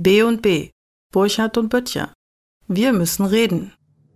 B&B, Burchard und Böttcher. Wir müssen reden.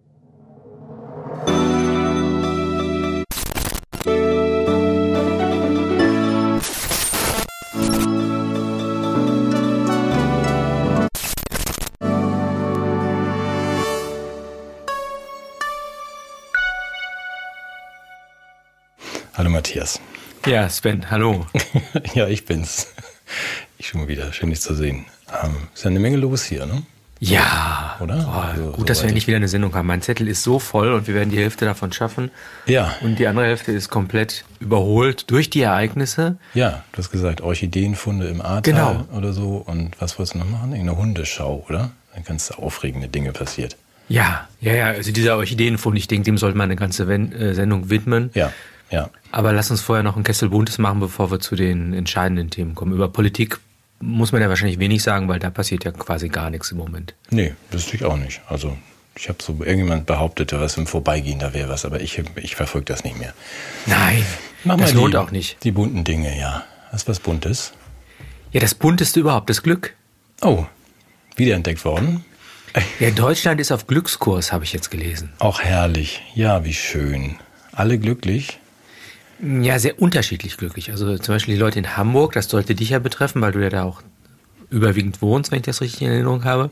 Hallo Matthias. Ja, Sven, hallo. Ja, ich bin's. Ich schon wieder. Schön, dich zu sehen. Ist ja eine Menge los hier, ne? Ja, oder? Oh, gut, dass wir nicht wieder eine Sendung haben. Mein Zettel ist so voll und wir werden die Hälfte davon schaffen. Ja. Und die andere Hälfte ist komplett überholt durch die Ereignisse. Ja, du hast gesagt, Orchideenfunde im Ahrtal oder so. Und was wolltest du noch machen? Eine Hundeschau, oder? Dann ganz aufregende Dinge passiert. Ja. Also dieser Orchideenfund, ich denke, dem sollte man eine ganze Sendung widmen. Ja. Aber lass uns vorher noch ein Kessel Buntes machen, bevor wir zu den entscheidenden Themen kommen. Über Politik muss man ja wahrscheinlich wenig sagen, weil da passiert ja quasi gar nichts im Moment. Nee, wüsste ich auch nicht. Also ich habe so, irgendjemand behauptete, was im Vorbeigehen da wäre was, aber ich verfolge das nicht mehr. Nein, das lohnt auch nicht. Die bunten Dinge, ja. Hast du was Buntes? Ja, das Bunteste überhaupt, das Glück. Oh, wiederentdeckt worden? Ja, Deutschland ist auf Glückskurs, habe ich jetzt gelesen. Auch herrlich. Ja, wie schön. Alle glücklich? Ja, sehr unterschiedlich glücklich. Also zum Beispiel die Leute in Hamburg, das sollte dich ja betreffen, weil du ja da auch überwiegend wohnst, wenn ich das richtig in Erinnerung habe.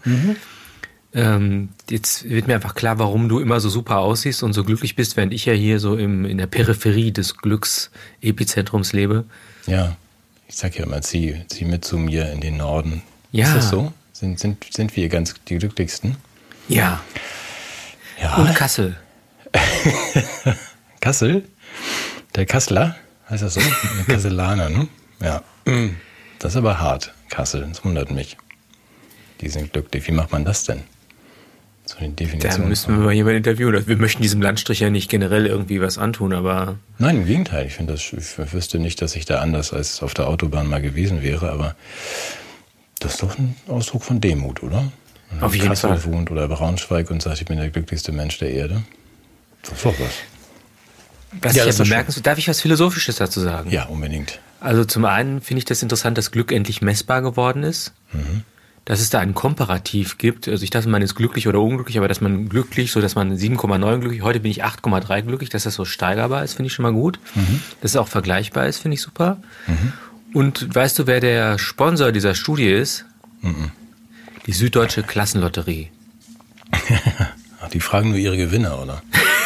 Jetzt wird mir einfach klar, warum du immer so super aussiehst und so glücklich bist, während ich ja hier so in der Peripherie des Glücksepizentrums lebe. Ja, ich sag ja immer, zieh mit zu mir in den Norden. Ja. Ist das so? Sind wir ganz die Glücklichsten? Ja. Und Kassel. Kassel? Der Kasseler, heißt das so? Der Kasselaner, ne? Ja. Das ist aber hart, Kassel, das wundert mich. Die sind glücklich. Wie macht man das denn? So eine Definition. Da müssen wir mal jemanden interviewen. Wir möchten diesem Landstrich ja nicht generell irgendwie was antun, aber... Nein, im Gegenteil. Ich wüsste nicht, dass ich da anders als auf der Autobahn mal gewesen wäre, aber das ist doch ein Ausdruck von Demut, oder? Wenn man auf jeden Kassel Fall. wohnt oder Braunschweig und sagt, ich bin der glücklichste Mensch der Erde. Das ist doch was. Darf ich was Philosophisches dazu sagen? Ja, unbedingt. Also zum einen finde ich das interessant, dass Glück endlich messbar geworden ist. Dass es da ein Komparativ gibt. Also ich dachte, man ist glücklich oder unglücklich, aber dass man glücklich, so dass man 7,9 glücklich, heute bin ich 8,3 glücklich, dass das so steigerbar ist, finde ich schon mal gut. Dass es auch vergleichbar ist, finde ich super. Und weißt du, wer der Sponsor dieser Studie ist? Die Süddeutsche Klassenlotterie. Ach, die fragen nur ihre Gewinner, oder?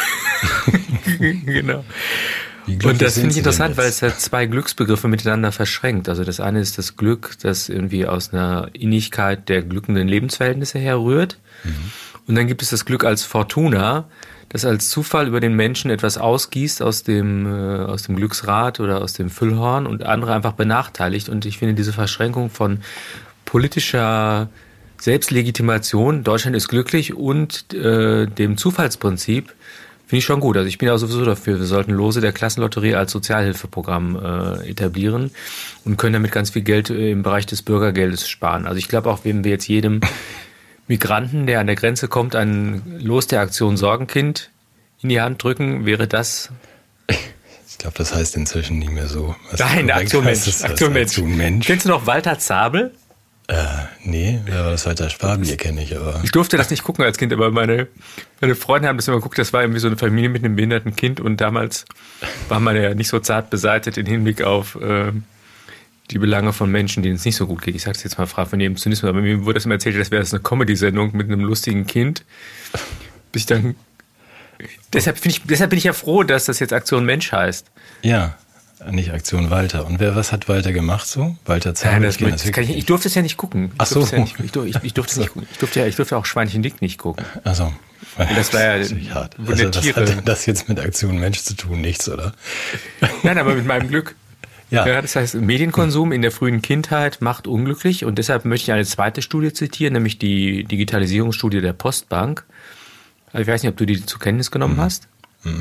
Genau. Und das finde ich interessant, weil es halt zwei Glücksbegriffe miteinander verschränkt. Also das eine ist das Glück, das irgendwie aus einer Innigkeit der glückenden Lebensverhältnisse herrührt. Und dann gibt es das Glück als Fortuna, das als Zufall über den Menschen etwas ausgießt aus dem Glücksrad oder aus dem Füllhorn und andere einfach benachteiligt. Und ich finde diese Verschränkung von politischer Selbstlegitimation, Deutschland ist glücklich, und dem Zufallsprinzip, finde ich schon gut. Also ich bin auch sowieso dafür, wir sollten Lose der Klassenlotterie als Sozialhilfeprogramm etablieren und können damit ganz viel Geld im Bereich des Bürgergeldes sparen. Also ich glaube auch, wenn wir jetzt jedem Migranten, der an der Grenze kommt, ein Los der Aktion Sorgenkind in die Hand drücken, wäre das... Ich glaube, das heißt inzwischen nicht mehr so. Nein, Aktion Mensch. Aktion Mensch. Kennst du noch Walter Zabel? Nee, wer war das? Walter Sparbier kenne ich, aber... Ich durfte das nicht gucken als Kind, aber meine Freunde haben das immer geguckt. Das war irgendwie so eine Familie mit einem behinderten Kind und damals war man ja nicht so zart beseitigt im Hinblick auf die Belange von Menschen, denen es nicht so gut geht. Ich sage es jetzt mal frei von jedem Zynismus, aber mir wurde das immer erzählt, das wäre eine Comedy-Sendung mit einem lustigen Kind. Bis ich dann... Deshalb bin ich ja froh, dass das jetzt Aktion Mensch heißt. Ja. Nicht Aktion Walter. Und was hat Walter gemacht so? Walter Zabel? Ich durfte es ja nicht gucken. Ach so. Ich durfte es nicht gucken. Ich durfte auch Schweinchen Dick nicht gucken. Ach so. Das war ja hart. Also das hat das jetzt mit Aktion Mensch zu tun, nichts, oder? Nein, aber mit meinem Glück. Ja, das heißt, Medienkonsum in der frühen Kindheit macht unglücklich, und deshalb möchte ich eine zweite Studie zitieren, nämlich die Digitalisierungsstudie der Postbank. Also ich weiß nicht, ob du die zur Kenntnis genommen hast.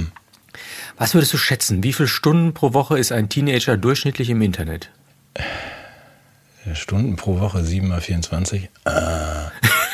Was würdest du schätzen? Wie viele Stunden pro Woche ist ein Teenager durchschnittlich im Internet? Stunden pro Woche, 7 mal 24. Kann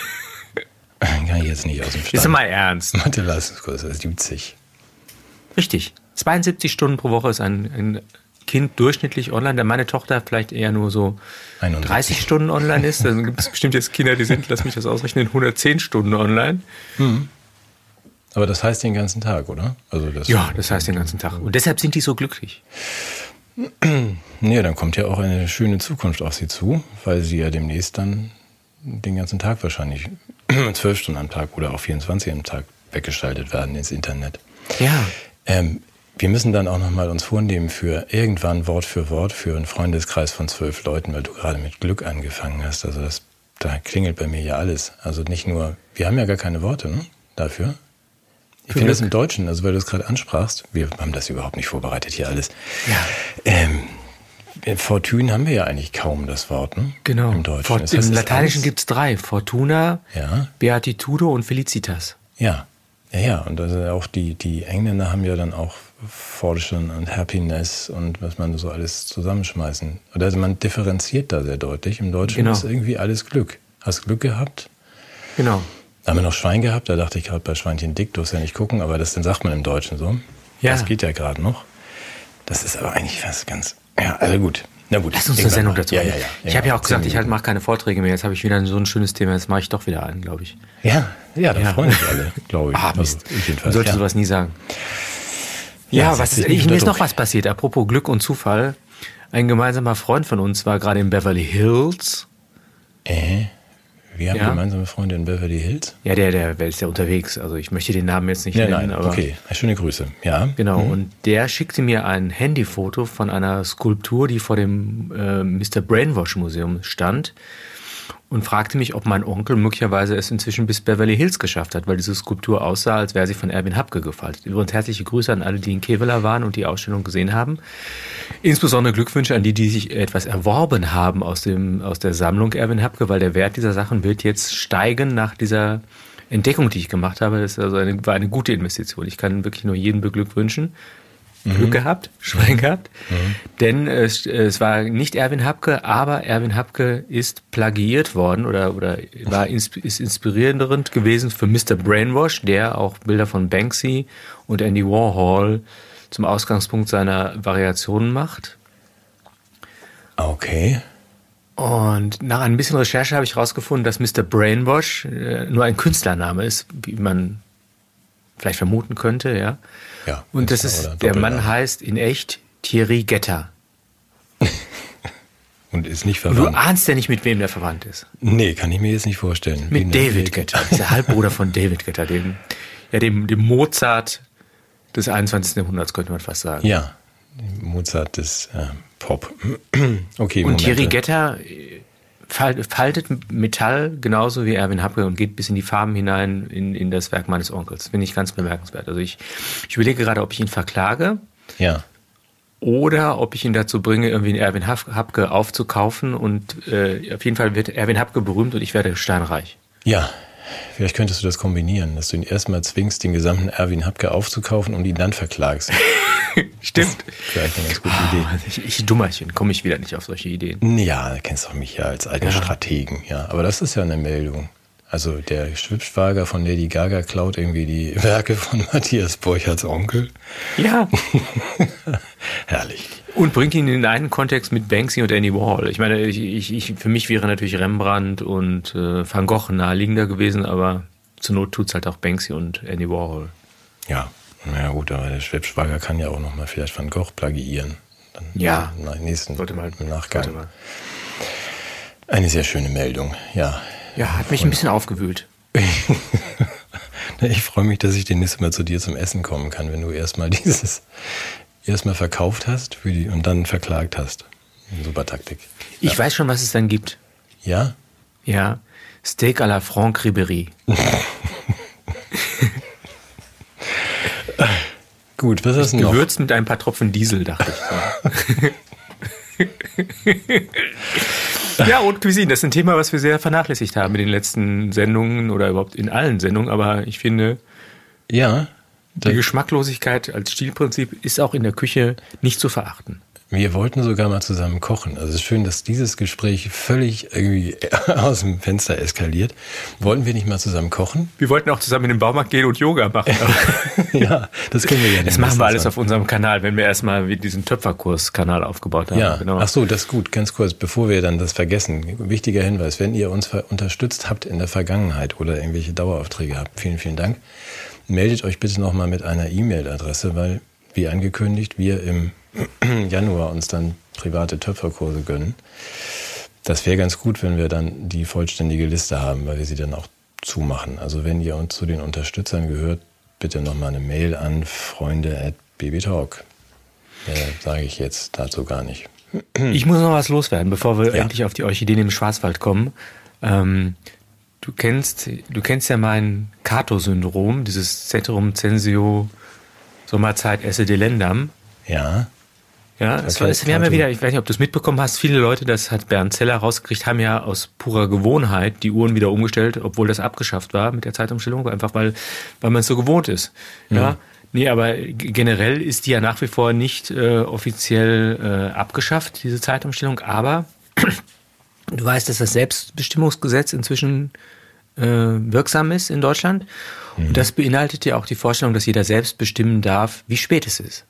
ich jetzt nicht aus dem Stand. Ist mal ernst. Mathe-Leistungskurs ist 70. Richtig. 72 Stunden pro Woche ist ein Kind durchschnittlich online, da meine Tochter vielleicht eher nur so 30 Stunden online ist. Dann gibt es bestimmt jetzt Kinder, die sind, lass mich das ausrechnen, 110 Stunden online. Aber das heißt den ganzen Tag, oder? Also das heißt den ganzen Tag. Und deshalb sind die so glücklich. Nee, dann kommt ja auch eine schöne Zukunft auf sie zu, weil sie ja demnächst dann den ganzen Tag wahrscheinlich 12 Stunden am Tag oder auch 24 am Tag weggeschaltet werden ins Internet. Ja. Wir müssen dann auch nochmal uns vornehmen für irgendwann Wort für einen Freundeskreis von 12 Leuten, weil du gerade mit Glück angefangen hast. Also da klingelt bei mir ja alles. Also nicht nur, wir haben ja gar keine Worte, ne, dafür. Ich finde das im Deutschen, also weil du es gerade ansprachst, wir haben das überhaupt nicht vorbereitet hier alles. Ja. Fortune haben wir ja eigentlich kaum das Wort, ne? Genau. Im Deutschen. Im Lateinischen gibt es 3. Fortuna, Beatitudo und Felicitas. Ja. Und also auch die Engländer haben ja dann auch Fortune und Happiness und was man so alles zusammenschmeißen. Oder also man differenziert da sehr deutlich. Im Deutschen ist irgendwie alles Glück. Hast Glück gehabt? Genau. Da haben wir noch Schwein gehabt, da dachte ich gerade bei Schweinchen dick, durfst ja nicht gucken, aber das dann sagt man im Deutschen so. Ja. Das geht ja gerade noch. Das ist aber eigentlich was ganz... Ja, also gut. Na gut. Lass uns eine Sendung dazu machen. Ja. Ich habe ja auch gesagt, ich mache keine Vorträge mehr. Jetzt habe ich wieder so ein schönes Thema, das mache ich doch wieder an, glaube ich. Ja, da freuen sich alle, glaube ich. Mist. Also, man sollte sowas nie sagen. Ja, mir ist noch was passiert. Apropos Glück und Zufall. Ein gemeinsamer Freund von uns war gerade in Beverly Hills. Wir haben gemeinsame Freunde in Beverly Hills? Ja, der ist ja unterwegs. Also ich möchte den Namen jetzt nicht nennen. Nein, aber okay. Schöne Grüße. Ja. Genau, und der schickte mir ein Handyfoto von einer Skulptur, die vor dem Mr. Brainwash Museum stand und fragte mich, ob mein Onkel möglicherweise es inzwischen bis Beverly Hills geschafft hat, weil diese Skulptur aussah, als wäre sie von Erwin Hapke gefaltet. Übrigens herzliche Grüße an alle, die in Kevela waren und die Ausstellung gesehen haben. Insbesondere Glückwünsche an die sich etwas erworben haben aus der Sammlung Erwin Hapke, weil der Wert dieser Sachen wird jetzt steigen nach dieser Entdeckung, die ich gemacht habe. Das ist also war eine gute Investition. Ich kann wirklich nur jeden beglückwünschen. Glück gehabt, Schwein gehabt. Denn es war nicht Erwin Hapke, aber Erwin Hapke ist plagiiert worden oder ist inspirierend gewesen für Mr. Brainwash, der auch Bilder von Banksy und Andy Warhol zum Ausgangspunkt seiner Variationen macht. Okay. Und nach ein bisschen Recherche habe ich herausgefunden, dass Mr. Brainwash nur ein Künstlername ist, wie man vielleicht vermuten könnte, ja. Ja, und das ist, der Mann heißt in echt Thierry Getter. Und ist nicht verwandt. Und du ahnst ja nicht, mit wem der verwandt ist. Nee, kann ich mir jetzt nicht vorstellen. Mit David Getter, der Halbbruder von David Getter, dem Mozart des 21. Jahrhunderts, könnte man fast sagen. Ja, Mozart des Pop. Okay, und Thierry Getter faltet Metall genauso wie Erwin Hapke und geht bis in die Farben hinein in das Werk meines Onkels. Finde ich ganz bemerkenswert. Also ich überlege gerade, ob ich ihn verklage. Ja. Oder ob ich ihn dazu bringe, irgendwie einen Erwin Hapke aufzukaufen. Und auf jeden Fall wird Erwin Hapke berühmt und ich werde steinreich. Ja, vielleicht könntest du das kombinieren, dass du ihn erstmal zwingst, den gesamten Erwin Hapke aufzukaufen und ihn dann verklagst. Stimmt. Vielleicht eine ganz gute Idee. Ich Dummerchen, komme ich wieder nicht auf solche Ideen. Ja, da kennst du mich ja als alten Strategen. Ja, aber das ist ja eine Meldung. Also der Schwibschwager von Lady Gaga klaut irgendwie die Werke von Matthias Borcherts Onkel. Ja. Herrlich. Und bringt ihn in einen Kontext mit Banksy und Andy Warhol. Ich meine, für mich wäre natürlich Rembrandt und Van Gogh naheliegender gewesen, aber zur Not tut's halt auch Banksy und Andy Warhol. Ja, na gut, aber der Schwibschwager kann ja auch nochmal vielleicht Van Gogh plagiieren. Dann im nächsten Nachgang. Eine sehr schöne Meldung, ja. Ja, hat mich ein bisschen aufgewühlt. Ich freue mich, dass ich demnächst mal zu dir zum Essen kommen kann, wenn du erstmal verkauft hast und dann verklagt hast. Super Taktik. Ich weiß schon, was es dann gibt. Ja? Ja. Steak à la Franck Ribéry. Gut, was ist denn noch? Gewürzt mit ein paar Tropfen Diesel, dachte ich. Ja, und Cuisine, das ist ein Thema, was wir sehr vernachlässigt haben in den letzten Sendungen oder überhaupt in allen Sendungen, aber ich finde, die Geschmacklosigkeit als Stilprinzip ist auch in der Küche nicht zu verachten. Wir wollten sogar mal zusammen kochen. Also es ist schön, dass dieses Gespräch völlig irgendwie aus dem Fenster eskaliert. Wollten wir nicht mal zusammen kochen? Wir wollten auch zusammen in den Baumarkt gehen und Yoga machen. Ja, das können wir ja nicht. Das machen wir alles auf unserem Kanal, wenn wir erstmal diesen Töpferkurs-Kanal aufgebaut haben. Ja, genau. Ach so, das ist gut. Ganz kurz, bevor wir dann das vergessen. Wichtiger Hinweis, wenn ihr uns unterstützt habt in der Vergangenheit oder irgendwelche Daueraufträge habt, vielen, vielen Dank. Meldet euch bitte nochmal mit einer E-Mail-Adresse, weil, wie angekündigt, wir im Januar uns dann private Töpferkurse gönnen. Das wäre ganz gut, wenn wir dann die vollständige Liste haben, weil wir sie dann auch zumachen. Also wenn ihr uns zu den Unterstützern gehört, bitte nochmal eine Mail an freunde@bbtalk. Sage ich jetzt dazu gar nicht. Ich muss noch was loswerden, bevor wir endlich auf die Orchideen im Schwarzwald kommen. Du kennst ja mein Cato-Syndrom, dieses Ceterum censeo Sommerzeit esse delendam. Ja. Ja, wir haben ja wieder, ich weiß nicht, ob du es mitbekommen hast, viele Leute, das hat Bernd Zeller rausgekriegt, haben ja aus purer Gewohnheit die Uhren wieder umgestellt, obwohl das abgeschafft war mit der Zeitumstellung, einfach weil man es so gewohnt ist. Ja. Nee, aber generell ist die ja nach wie vor nicht offiziell abgeschafft, diese Zeitumstellung, aber du weißt, dass das Selbstbestimmungsgesetz inzwischen wirksam ist in Deutschland. Und das beinhaltet ja auch die Vorstellung, dass jeder selbst bestimmen darf, wie spät es ist.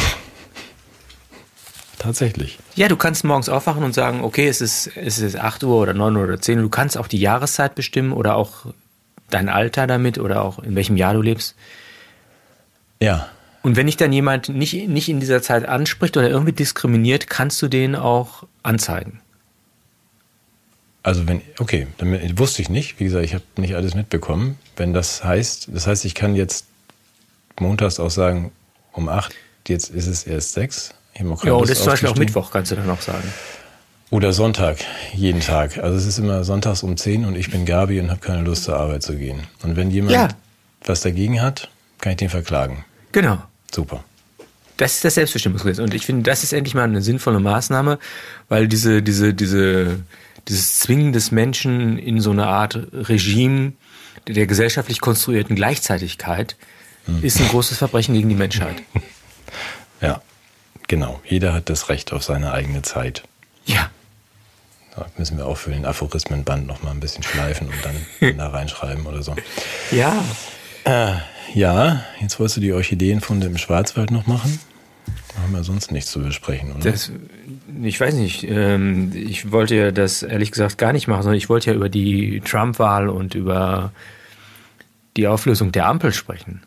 Tatsächlich. Ja, du kannst morgens aufwachen und sagen, okay, es ist 8 Uhr oder 9 Uhr oder 10 Uhr. Du kannst auch die Jahreszeit bestimmen oder auch dein Alter damit oder auch in welchem Jahr du lebst. Ja. Und wenn dich dann jemand nicht in dieser Zeit anspricht oder irgendwie diskriminiert, kannst du den auch anzeigen. Also dann wusste ich nicht. Wie gesagt, ich habe nicht alles mitbekommen. Wenn das heißt, ich kann jetzt montags auch sagen, um 8, jetzt ist es erst 6. Ja, und das ist zum Beispiel auch Mittwoch, kannst du dann auch sagen. Oder Sonntag, jeden Tag. Also es ist immer sonntags um 10 und ich bin Gabi und habe keine Lust zur Arbeit zu gehen. Und wenn jemand was dagegen hat, kann ich den verklagen. Genau. Super. Das ist das Selbstbestimmungsgesetz. Und ich finde, das ist endlich mal eine sinnvolle Maßnahme, weil dieses Zwingen des Menschen in so eine Art Regime der gesellschaftlich konstruierten Gleichzeitigkeit ist ein großes Verbrechen gegen die Menschheit. Ja. Genau, jeder hat das Recht auf seine eigene Zeit. Ja. Da müssen wir auch für den Aphorismenband noch mal ein bisschen schleifen und dann da reinschreiben oder so. Ja. Ja, jetzt wolltest du die Orchideenfunde im Schwarzwald noch machen? Da haben wir sonst nichts zu besprechen, oder? Ich weiß nicht. Ich wollte ja das ehrlich gesagt gar nicht machen, sondern ich wollte ja über die Trump-Wahl und über die Auflösung der Ampel sprechen.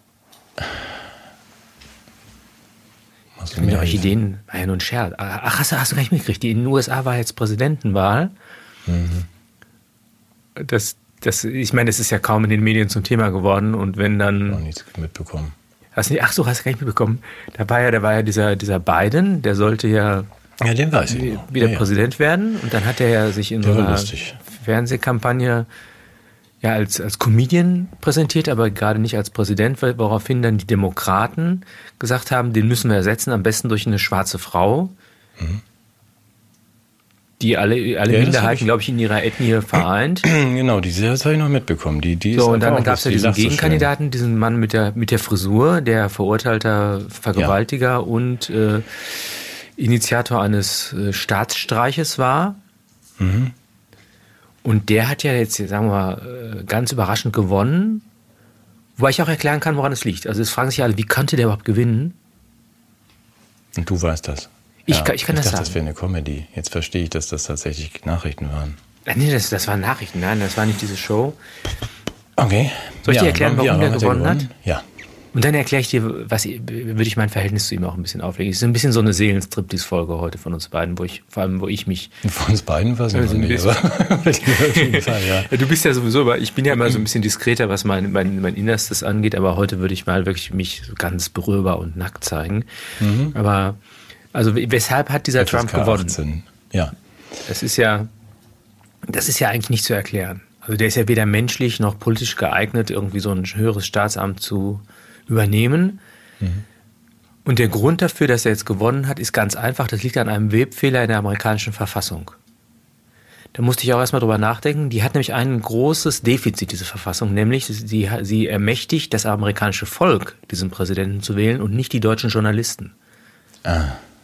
Die Orchideen war ja nur ein Scherz. Ach, hast du gar nicht mitgekriegt? In den USA war jetzt Präsidentenwahl. Ich meine, das ist ja kaum in den Medien zum Thema geworden. Und wenn dann... Ich habe nichts mitbekommen. Hast du gar nicht mitbekommen? Da war ja dieser Biden, der sollte ja den weiß ich wieder Präsident werden. Und dann hat er ja sich in so einer Fernsehkampagne als Comedian präsentiert, aber gerade nicht als Präsident, woraufhin dann die Demokraten gesagt haben, den müssen wir ersetzen, am besten durch eine schwarze Frau, die alle Minderheiten, glaube ich, in ihrer Ethnie vereint. Genau, das habe ich noch mitbekommen. Die so, und dann gab es ja diesen Gegenkandidaten, diesen Mann mit der Frisur, der verurteilter Vergewaltiger und Initiator eines Staatsstreiches war. Und der hat ja jetzt, sagen wir mal, ganz überraschend gewonnen, wobei ich auch erklären kann, woran es liegt. Also es fragen sich alle, wie konnte der überhaupt gewinnen? Und du weißt das. Ich kann das sagen. Ich dachte, das wäre eine Comedy. Jetzt verstehe ich, dass das tatsächlich Nachrichten waren. Nee, das waren Nachrichten. Nein, das war nicht diese Show. Okay. Soll ich dir erklären, warum der gewonnen hat? Ja. Und dann erkläre ich dir, würde ich mein Verhältnis zu ihm auch ein bisschen auflegen. Es ist ein bisschen so eine Seelenstriptease-Folge heute von uns beiden, wo ich mich... Von uns beiden weiß ich noch nicht, aber auf jeden Fall, ja. Du bist ja sowieso, aber ich bin ja immer so ein bisschen diskreter, was mein Innerstes angeht, aber heute würde ich mal wirklich mich so ganz berührbar und nackt zeigen. Aber, also weshalb hat dieser Trump gewonnen? 18. Ja. Das ist ja eigentlich nicht zu erklären. Also der ist ja weder menschlich noch politisch geeignet, irgendwie so ein höheres Staatsamt zu übernehmen. Und der Grund dafür, dass er jetzt gewonnen hat, ist ganz einfach. Das liegt an einem Webfehler in der amerikanischen Verfassung. Da musste ich auch erstmal drüber nachdenken. Die hat nämlich ein großes Defizit, diese Verfassung, nämlich sie ermächtigt das amerikanische Volk, diesen Präsidenten zu wählen und nicht die deutschen Journalisten.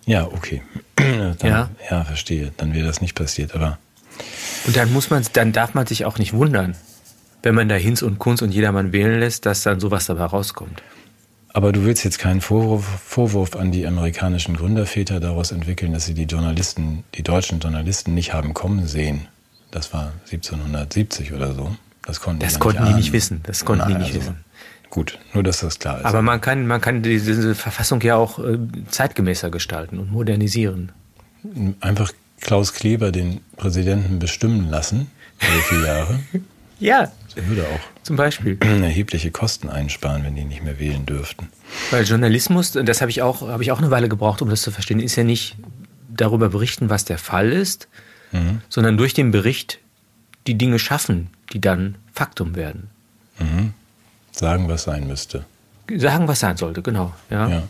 Ja, okay. Dann, ja, verstehe. Dann wäre das nicht passiert, aber. Und dann darf man sich auch nicht wundern, wenn man da Hinz und Kunz und jedermann wählen lässt, dass dann sowas dabei rauskommt. Aber du willst jetzt keinen Vorwurf an die amerikanischen Gründerväter daraus entwickeln, dass sie die deutschen Journalisten nicht haben kommen sehen. Das war 1770 oder so. Das konnten die nicht wissen. Gut, nur dass das klar ist. Aber man kann diese Verfassung ja auch zeitgemäßer gestalten und modernisieren. Einfach Klaus Kleber den Präsidenten bestimmen lassen, alle 4 Jahre. Ja. Das würde auch zum Beispiel erhebliche Kosten einsparen, wenn die nicht mehr wählen dürften. Weil Journalismus, das habe ich auch eine Weile gebraucht, um das zu verstehen, ist ja nicht darüber berichten, was der Fall ist, sondern durch den Bericht die Dinge schaffen, die dann Faktum werden. Mhm. Sagen, was sein müsste. Sagen, was sein sollte, genau. Ja.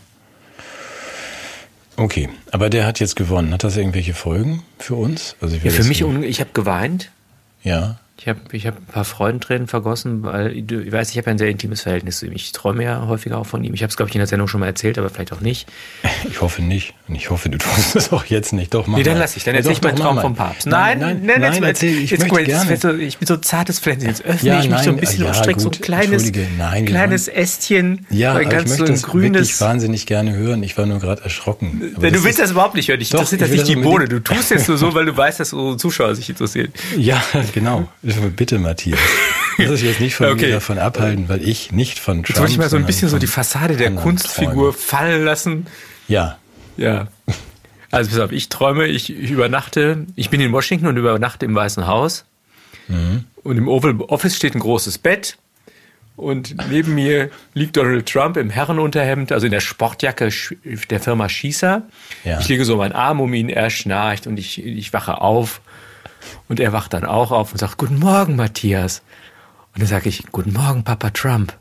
Okay, aber der hat jetzt gewonnen. Hat das irgendwelche Folgen für uns? Also für mich, ich habe geweint. Ja. Ich hab ein paar Freudentränen vergossen, weil ich weiß, ich habe ein sehr intimes Verhältnis zu ihm. Ich träume ja häufiger auch von ihm. Ich habe es, glaube ich, in der Sendung schon mal erzählt, aber vielleicht auch nicht. Ich hoffe nicht. Und ich hoffe, du tust es auch jetzt nicht. Doch, dann lass ich. Dann erzähl ich meinen Traum vom Papst. Nein, erzähl. Ich möchte gerne. Ich bin so ein zartes Pflänzchen. Jetzt öffne ich mich so ein bisschen und strecke so ein kleines Ästchen. Ja, ich möchte es wirklich wahnsinnig gerne hören. Ich war nur gerade erschrocken. Du willst das überhaupt nicht hören. Dich interessiert das nicht die Bohne. Du tust jetzt nur so, weil du weißt, dass unsere Zuschauer sich interessieren. Ja, genau. Bitte, Matthias. Lass dich jetzt nicht von mir davon abhalten, weil ich nicht von Trump... Jetzt wollte ich mal so ein bisschen so die Fassade der Kunstfigur fallen lassen. Ja. Also pass auf, ich träume, ich übernachte, ich bin in Washington und übernachte im Weißen Haus. Mhm. Und im Oval Office steht ein großes Bett. Und neben mir liegt Donald Trump im Herrenunterhemd, also in der Sportjacke der Firma Schießer. Ja. Ich lege so meinen Arm um ihn, er schnarcht und ich wache auf. Und er wacht dann auch auf und sagt, guten Morgen, Matthias. Und dann sage ich, guten Morgen, Papa Trump.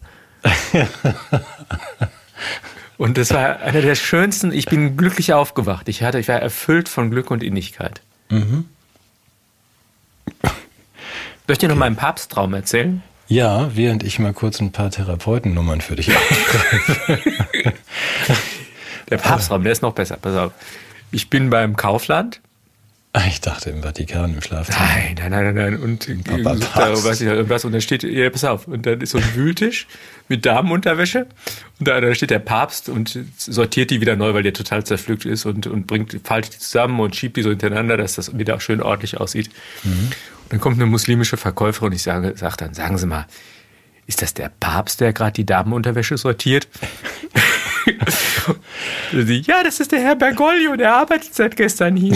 Und das war einer der schönsten, ich bin glücklich aufgewacht. Ich war erfüllt von Glück und Innigkeit. Mhm. Soll ich dir noch meinen Papsttraum erzählen? Ja, während ich mal kurz ein paar Therapeutennummern für dich aufschreibe. Der Papsttraum, der ist noch besser. Pass auf. Ich bin beim Kaufland. Ich dachte im Vatikan, im Schlafzimmer. Nein. Und da weiß ich irgendwas. Und dann steht, ja, pass auf, und dann ist so ein Wühltisch mit Damenunterwäsche. Und da steht der Papst und sortiert die wieder neu, weil der total zerpflückt ist und faltet die zusammen und schiebt die so hintereinander, dass das wieder auch schön ordentlich aussieht. Mhm. Und dann kommt eine muslimische Verkäuferin und ich sage dann, sagen Sie mal, ist das der Papst, der gerade die Damenunterwäsche sortiert? Ja, das ist der Herr Bergoglio, der arbeitet seit gestern hier.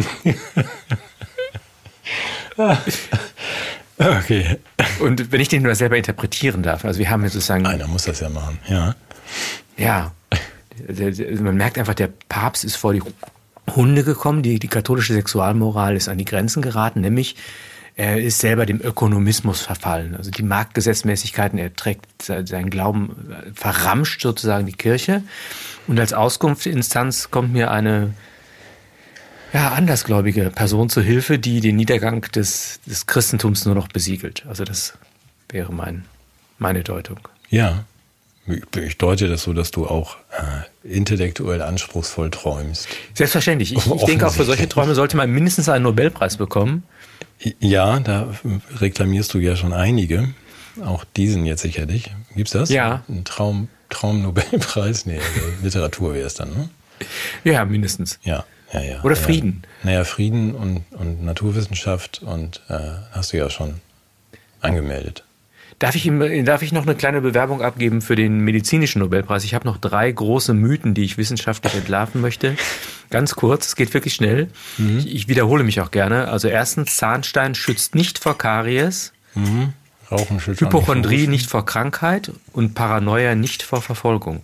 Okay. Und wenn ich den nur selber interpretieren darf, also wir haben jetzt sozusagen... Einer muss das ja machen, ja. Ja, man merkt einfach, der Papst ist vor die Hunde gekommen, die katholische Sexualmoral ist an die Grenzen geraten, nämlich er ist selber dem Ökonomismus verfallen. Also die Marktgesetzmäßigkeiten, er trägt seinen Glauben, verramscht sozusagen die Kirche. Und als Auskunftsinstanz kommt mir eine andersgläubige Person zu Hilfe, die den Niedergang des Christentums nur noch besiegelt. Also das wäre meine Deutung. Ja, ich deute das so, dass du auch intellektuell anspruchsvoll träumst. Selbstverständlich. Ich denke, auch für solche Träume sollte man mindestens einen Nobelpreis bekommen. Ja, da reklamierst du ja schon einige. Auch diesen jetzt sicherlich. Gibt's das? Ja. Ein Traum-Nobelpreis? Nee, Literatur wäre es dann, ne? Ja, mindestens. Ja. Oder Frieden. Naja, Frieden und Naturwissenschaft und hast du ja schon angemeldet. Darf ich noch eine kleine Bewerbung abgeben für den medizinischen Nobelpreis? Ich habe noch 3 große Mythen, die ich wissenschaftlich entlarven möchte. Ganz kurz, es geht wirklich schnell. Mhm. Ich wiederhole mich auch gerne. Also erstens, Zahnstein schützt nicht vor Karies. Mhm. Rauchen schützt Hypochondrie nicht vor Krankheit und Paranoia nicht vor Verfolgung.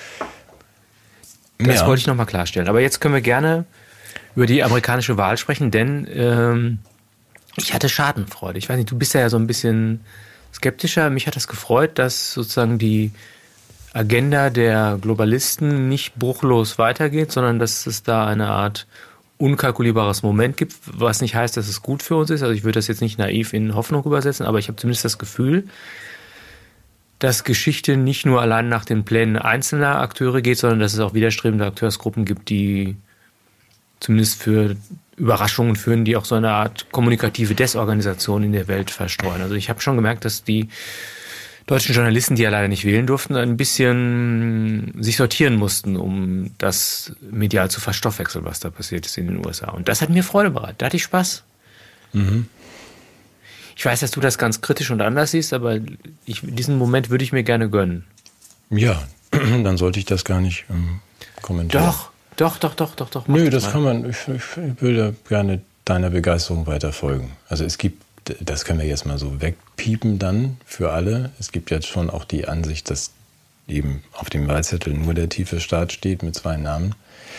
Das wollte ich nochmal klarstellen. Aber jetzt können wir gerne über die amerikanische Wahl sprechen, denn ich hatte Schadenfreude. Ich weiß nicht, du bist ja so ein bisschen skeptischer. Mich hat das gefreut, dass sozusagen die Agenda der Globalisten nicht bruchlos weitergeht, sondern dass es da eine Art unkalkulierbares Moment gibt, was nicht heißt, dass es gut für uns ist. Also ich würde das jetzt nicht naiv in Hoffnung übersetzen, aber ich habe zumindest das Gefühl, dass Geschichte nicht nur allein nach den Plänen einzelner Akteure geht, sondern dass es auch widerstrebende Akteursgruppen gibt, die zumindest für Überraschungen führen, die auch so eine Art kommunikative Desorganisation in der Welt verstreuen. Also ich habe schon gemerkt, dass die deutschen Journalisten, die ja leider nicht wählen durften, ein bisschen sich sortieren mussten, um das medial zu verstoffwechseln, was da passiert ist in den USA. Und das hat mir Freude bereitet. Da hatte ich Spaß. Mhm. Ich weiß, dass du das ganz kritisch und anders siehst, aber diesen Moment würde ich mir gerne gönnen. Ja, dann sollte ich das gar nicht kommentieren. Doch. Nö, das kann man, ich würde gerne deiner Begeisterung weiter folgen. Also es gibt, das können wir jetzt mal so wegpiepen dann für alle. Es gibt jetzt schon auch die Ansicht, dass eben auf dem Wahlzettel nur der tiefe Staat steht mit 2 Namen.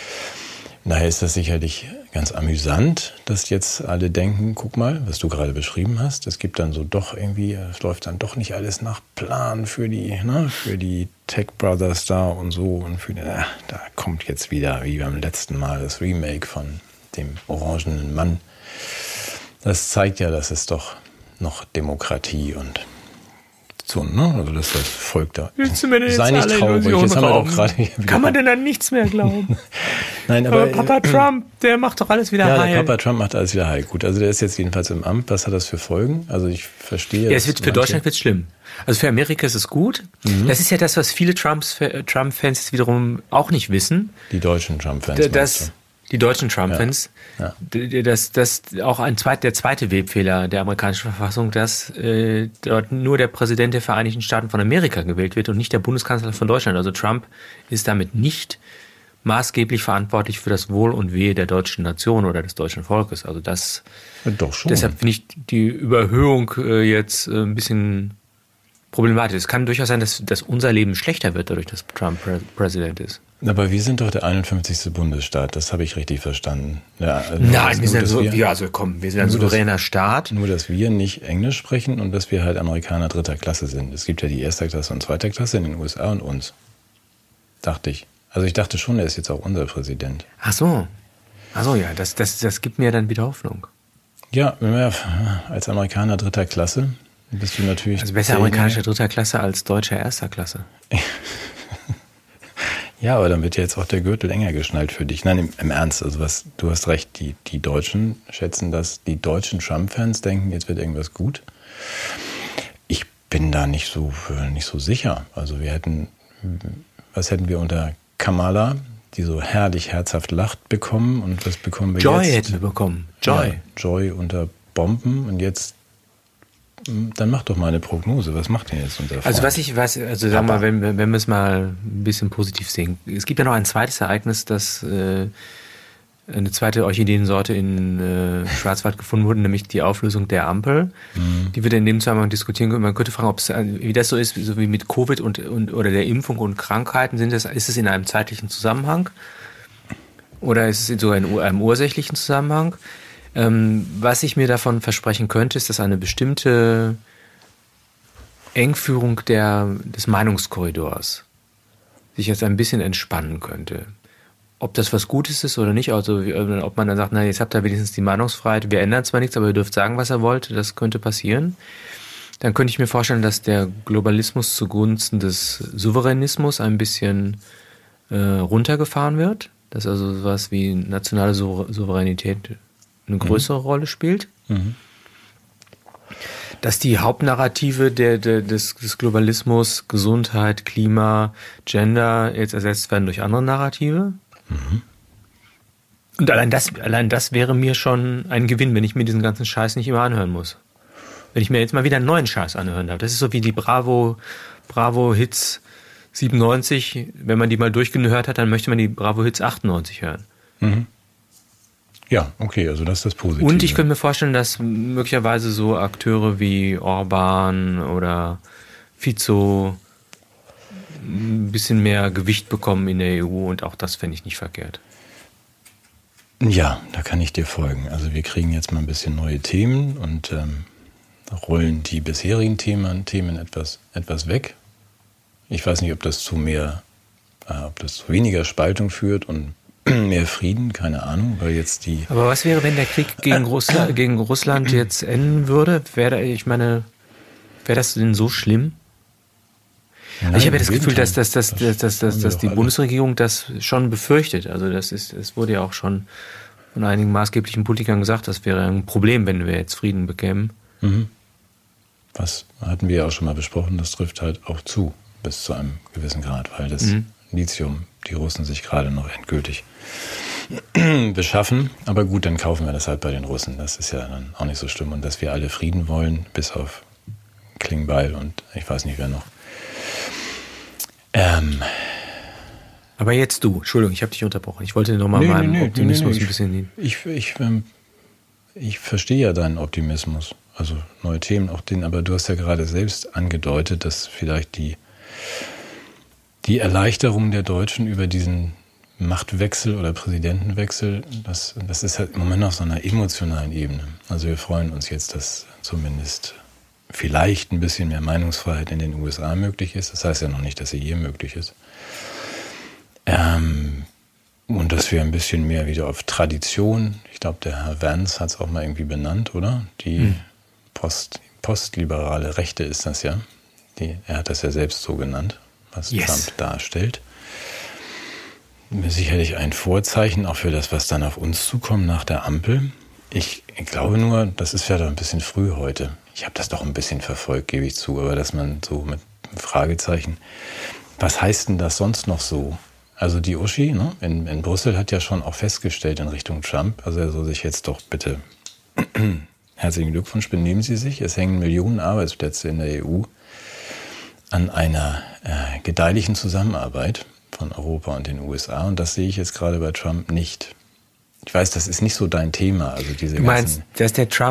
Daher ist das sicherlich ganz amüsant, dass jetzt alle denken, guck mal, was du gerade beschrieben hast. Es gibt dann so doch irgendwie, es läuft dann doch nicht alles nach Plan für die Tech Brothers da und so. Und da kommt jetzt wieder, wie beim letzten Mal, das Remake von dem orangenen Mann. Das zeigt ja, dass es doch noch Demokratie und so, ne? Also dass das Volk da. Sei nicht traurig. Jetzt haben wir doch gerade. Kann man denn an nichts mehr glauben? Nein, aber Papa Trump, der macht doch alles wieder heil. Ja, der Papa Trump macht alles wieder heil. Gut, also der ist jetzt jedenfalls im Amt. Was hat das für Folgen? Also ich verstehe. Ja, für Deutschland wird es schlimm. Also für Amerika ist es gut. Mhm. Das ist ja das, was viele Trump-Fans jetzt wiederum auch nicht wissen. Die deutschen Trump-Fans. Die deutschen Trump-Fans, ja. Das auch der zweite Webfehler der amerikanischen Verfassung, dass dort nur der Präsident der Vereinigten Staaten von Amerika gewählt wird und nicht der Bundeskanzler von Deutschland. Also Trump ist damit nicht maßgeblich verantwortlich für das Wohl und Wehe der deutschen Nation oder des deutschen Volkes. Also das. Ja, doch schon. Deshalb finde ich die Überhöhung jetzt ein bisschen problematisch. Es kann durchaus sein, dass unser Leben schlechter wird, dadurch, dass Trump Präsident ist. Aber wir sind doch der 51. Bundesstaat, das habe ich richtig verstanden. Ja, nein, wir sind ein souveräner Staat. Nur, dass wir nicht Englisch sprechen und dass wir halt Amerikaner 3. Klasse sind. Es gibt ja die 1. Klasse und 2. Klasse in den USA und uns. Dachte ich. Also ich dachte schon, er ist jetzt auch unser Präsident. Ach so, ja, das gibt mir dann wieder Hoffnung. Ja, als Amerikaner 3. Klasse bist du natürlich... Also besser amerikanischer 3. Klasse als deutscher 1. Klasse. Ja, aber dann wird ja jetzt auch der Gürtel enger geschnallt für dich. Nein, im Ernst, also du hast recht, die Deutschen schätzen das, die deutschen Trump-Fans denken, jetzt wird irgendwas gut. Ich bin da nicht so sicher. Also was hätten wir unter Kamala, die so herrlich herzhaft lacht, bekommen und was bekommen wir Joy jetzt? Joy hätten wir bekommen. Joy. Ja, Joy unter Bomben und jetzt. Dann mach doch mal eine Prognose. Was macht denn jetzt unser Freund? Also sagen wir mal, wenn wir es mal ein bisschen positiv sehen. Es gibt ja noch ein zweites Ereignis, dass eine zweite Orchideensorte in Schwarzwald gefunden wurde, nämlich die Auflösung der Ampel. Mhm. Die wir in dem Zusammenhang diskutieren können. Man könnte fragen, wie das so ist, so wie mit Covid oder der Impfung und Krankheiten. Ist es in einem zeitlichen Zusammenhang? Oder ist es sogar in einem ursächlichen Zusammenhang? Was ich mir davon versprechen könnte, ist, dass eine bestimmte Engführung des Meinungskorridors sich jetzt ein bisschen entspannen könnte. Ob das was Gutes ist oder nicht, also ob man dann sagt, na, jetzt habt ihr wenigstens die Meinungsfreiheit, wir ändern zwar nichts, aber ihr dürft sagen, was ihr wollt, das könnte passieren. Dann könnte ich mir vorstellen, dass der Globalismus zugunsten des Souveränismus ein bisschen runtergefahren wird, dass also sowas wie nationale Souveränität eine größere Rolle spielt. Mhm. Dass die Hauptnarrative des Globalismus, Gesundheit, Klima, Gender jetzt ersetzt werden durch andere Narrative. Mhm. Und allein das wäre mir schon ein Gewinn, wenn ich mir diesen ganzen Scheiß nicht immer anhören muss. Wenn ich mir jetzt mal wieder einen neuen Scheiß anhören darf. Das ist so wie die Bravo Hits 97. Wenn man die mal durchgehört hat, dann möchte man die Bravo Hits 98 hören. Mhm. Ja, okay, also das ist das Positive. Und ich könnte mir vorstellen, dass möglicherweise so Akteure wie Orban oder Fico ein bisschen mehr Gewicht bekommen in der EU und auch das fände ich nicht verkehrt. Ja, da kann ich dir folgen. Also wir kriegen jetzt mal ein bisschen neue Themen und rollen die bisherigen Themen etwas weg. Ich weiß nicht, ob das zu weniger Spaltung führt und mehr Frieden, keine Ahnung, weil jetzt die... Aber was wäre, wenn der Krieg gegen Russland jetzt enden würde? Wäre das denn so schlimm? Nein, ich habe ja das Gefühl, dass die Bundesregierung das schon befürchtet. Also es wurde ja auch schon von einigen maßgeblichen Politikern gesagt, das wäre ein Problem, wenn wir jetzt Frieden bekämen. Mhm. Was hatten wir ja auch schon mal besprochen, das trifft halt auch zu, bis zu einem gewissen Grad, weil das Lithium, die Russen sich gerade noch endgültig beschaffen. Aber gut, dann kaufen wir das halt bei den Russen. Das ist ja dann auch nicht so schlimm. Und dass wir alle Frieden wollen, bis auf Klingbeil und ich weiß nicht wer noch. Aber jetzt du, Entschuldigung, ich habe dich unterbrochen. Ich wollte nochmal meinen Optimismus ein bisschen hin. Ich verstehe ja deinen Optimismus. Also neue Themen, auch den, aber du hast ja gerade selbst angedeutet, dass vielleicht die Erleichterung der Deutschen über diesen Machtwechsel oder Präsidentenwechsel, das ist halt im Moment auf so einer emotionalen Ebene. Also wir freuen uns jetzt, dass zumindest vielleicht ein bisschen mehr Meinungsfreiheit in den USA möglich ist. Das heißt ja noch nicht, dass sie hier möglich ist. Und dass wir ein bisschen mehr wieder auf Tradition, ich glaube, der Herr Vance hat es auch mal irgendwie benannt, oder? Die postliberale Rechte ist das ja. Er hat das ja selbst so genannt, was Trump darstellt. Sicherlich ein Vorzeichen auch für das, was dann auf uns zukommt nach der Ampel. Ich glaube nur, das ist ja doch ein bisschen früh heute. Ich habe das doch ein bisschen verfolgt, gebe ich zu, aber dass man so mit Fragezeichen, was heißt denn das sonst noch so? Also die Uschi, ne, in Brüssel hat ja schon auch festgestellt in Richtung Trump, also er soll sich jetzt doch bitte, herzlichen Glückwunsch, benehmen Sie sich. Es hängen Millionen Arbeitsplätze in der EU an einer gedeihlichen Zusammenarbeit von Europa und den USA und das sehe ich jetzt gerade bei Trump nicht. Ich weiß, das ist nicht so dein Thema. Also diese du meinst, dass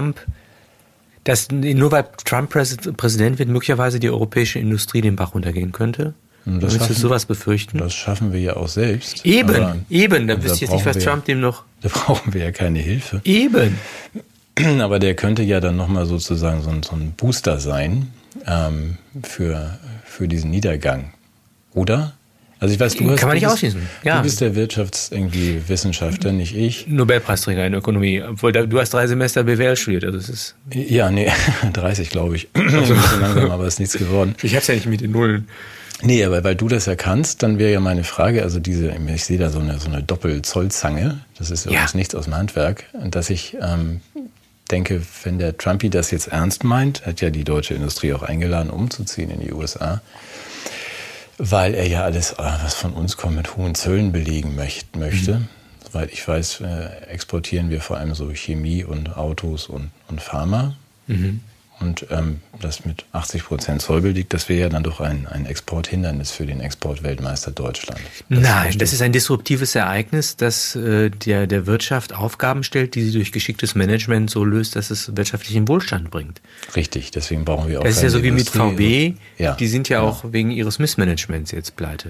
nur weil Trump Präsident wird, möglicherweise die europäische Industrie den Bach runtergehen könnte? Willst du sowas befürchten? Das schaffen wir ja auch selbst. Eben. Da wüsste ich jetzt nicht, was Trump dem noch... Da brauchen wir ja keine Hilfe. Eben. Aber der könnte ja dann nochmal sozusagen so ein Booster sein für diesen Niedergang. Oder? Also ich weiß, kann man nicht ausschließen. Ja. Du bist der Wissenschaftler, nicht ich. Nobelpreisträger in Ökonomie. Obwohl, du hast 3 Semester BWL studiert. Also es ist 30 glaube ich. So ein bisschen langsam, aber ist nichts geworden. Ich hab's ja nicht mit den Nullen. Nee, aber weil du das ja kannst, dann wäre ja meine Frage, also ich sehe da so eine Doppelzollzange, das ist übrigens nichts aus dem Handwerk, dass ich denke, wenn der Trumpy das jetzt ernst meint, hat ja die deutsche Industrie auch eingeladen, umzuziehen in die USA, weil er ja alles, was von uns kommt, mit hohen Zöllen belegen möchte. Soweit ich weiß, exportieren wir vor allem so Chemie und Autos und Pharma. Und das mit 80% Zoll belegt, das wäre ja dann doch ein Exporthindernis für den Exportweltmeister Deutschland. Das ist ein disruptives Ereignis, das der Wirtschaft Aufgaben stellt, die sie durch geschicktes Management so löst, dass es wirtschaftlichen Wohlstand bringt. Richtig, deswegen brauchen wir auch. Das ist ja so wie mit VW, die sind ja auch wegen ihres Missmanagements jetzt pleite.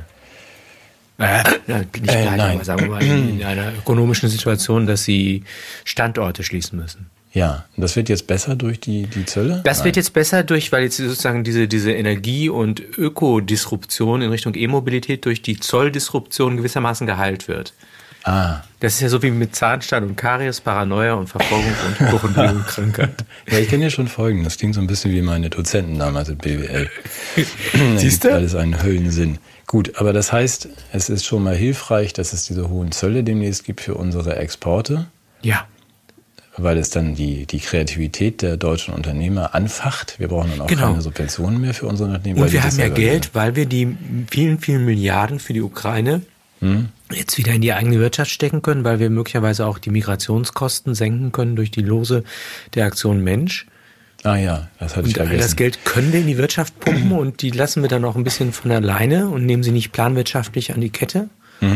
Nicht pleite, aber sagen wir mal in einer ökonomischen Situation, dass sie Standorte schließen müssen. Ja, das wird jetzt besser durch die Zölle? Das wird jetzt besser weil jetzt sozusagen diese Energie- und Ökodisruption in Richtung E-Mobilität durch die Zolldisruption gewissermaßen geheilt wird. Das ist ja so wie mit Zahnstein und Karies, Paranoia und Verfolgung und Kuchenkrankheit. Ja, ich kann ja schon folgen. Das klingt so ein bisschen wie meine Dozenten damals in BWL. Siehst du? Alles einen Höllensinn. Gut, aber das heißt, es ist schon mal hilfreich, dass es diese hohen Zölle demnächst gibt für unsere Exporte. Ja. Weil es dann die Kreativität der deutschen Unternehmer anfacht. Wir brauchen dann auch keine Subventionen mehr für unsere Unternehmen. Und wir haben ja Geld, weil wir die vielen, vielen Milliarden für die Ukraine jetzt wieder in die eigene Wirtschaft stecken können, weil wir möglicherweise auch die Migrationskosten senken können durch die Lose der Aktion Mensch. Ah ja, das hatte ich vergessen. Das Geld können wir in die Wirtschaft pumpen und die lassen wir dann auch ein bisschen von alleine und nehmen sie nicht planwirtschaftlich an die Kette.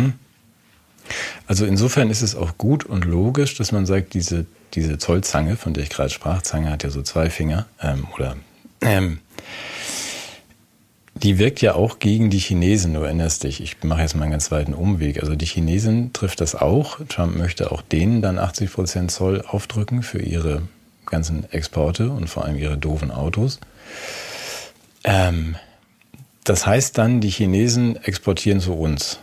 Also insofern ist es auch gut und logisch, dass man sagt, diese Zollzange, von der ich gerade sprach, Zange hat ja so 2 Finger, die wirkt ja auch gegen die Chinesen, du erinnerst dich, ich mache jetzt mal einen ganz weiten Umweg, also die Chinesen trifft das auch, Trump möchte auch denen dann 80% Zoll aufdrücken für ihre ganzen Exporte und vor allem ihre doofen Autos. Das heißt dann, die Chinesen exportieren zu uns.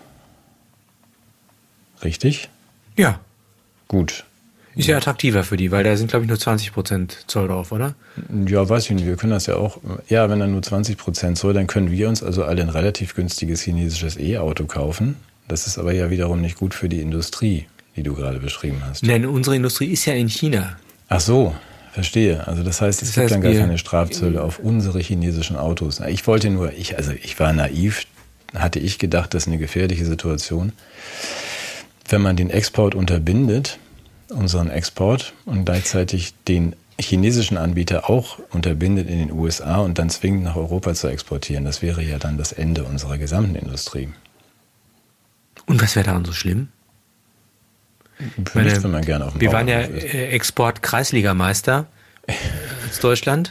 Richtig? Ja. Gut. Ist ja attraktiver für die, weil da sind, glaube ich, nur 20% Zoll drauf, oder? Ja, weiß ich nicht. Wir können das ja auch. Ja, wenn dann nur 20% Zoll, dann können wir uns also alle ein relativ günstiges chinesisches E-Auto kaufen. Das ist aber ja wiederum nicht gut für die Industrie. die du gerade beschrieben hast. Nein, unsere Industrie ist ja in China. Ach so, verstehe. Also das heißt, es gibt dann gar keine Strafzölle auf unsere chinesischen Autos. Ich wollte nur, ich war naiv, hatte ich gedacht, das ist eine gefährliche Situation. Wenn man den Export unterbindet, unseren Export, und gleichzeitig den chinesischen Anbieter auch unterbindet in den USA und dann zwingt nach Europa zu exportieren, das wäre ja dann das Ende unserer gesamten Industrie. Und was wäre daran so schlimm? Wenn man gerne auf dem Wir waren ja Export-Kreisligameister als Deutschland.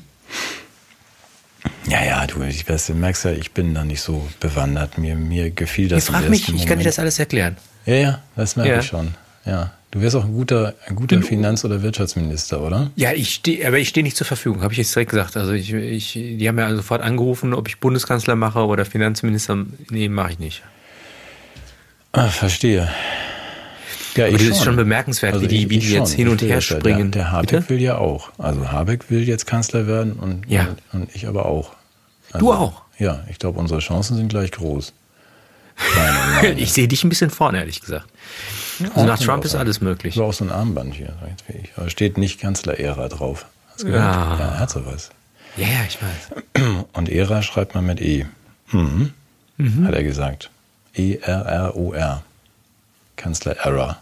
Ja, du merkst ja, ich bin da nicht so bewandert. Mir gefiel das. Frag mich, ich kann dir das alles erklären. Ja, das merke ich schon. Ja. Du wärst auch ein guter Finanz- oder Wirtschaftsminister, oder? Ja, aber ich stehe nicht zur Verfügung, habe ich jetzt direkt gesagt. Also die haben ja sofort angerufen, ob ich Bundeskanzler mache oder Finanzminister. Nee, mache ich nicht. Verstehe. Ja, aber das ist schon bemerkenswert, also wie die jetzt hin und her springen. Der Habeck will ja auch. Also Habeck will jetzt Kanzler werden und ich aber auch. Also, du auch? Ja, ich glaube, unsere Chancen sind gleich groß. Ich sehe dich ein bisschen vorne, ehrlich gesagt. Also nach Trump ist alles möglich. Ich habe auch so ein Armband hier. Da steht nicht Kanzler-Ära drauf. Hast du gehört? Ja, er hat sowas. Ja, ich weiß. Und Ära schreibt man mit E. Hat er gesagt. E-R-R-O-R. Kanzler-Ära.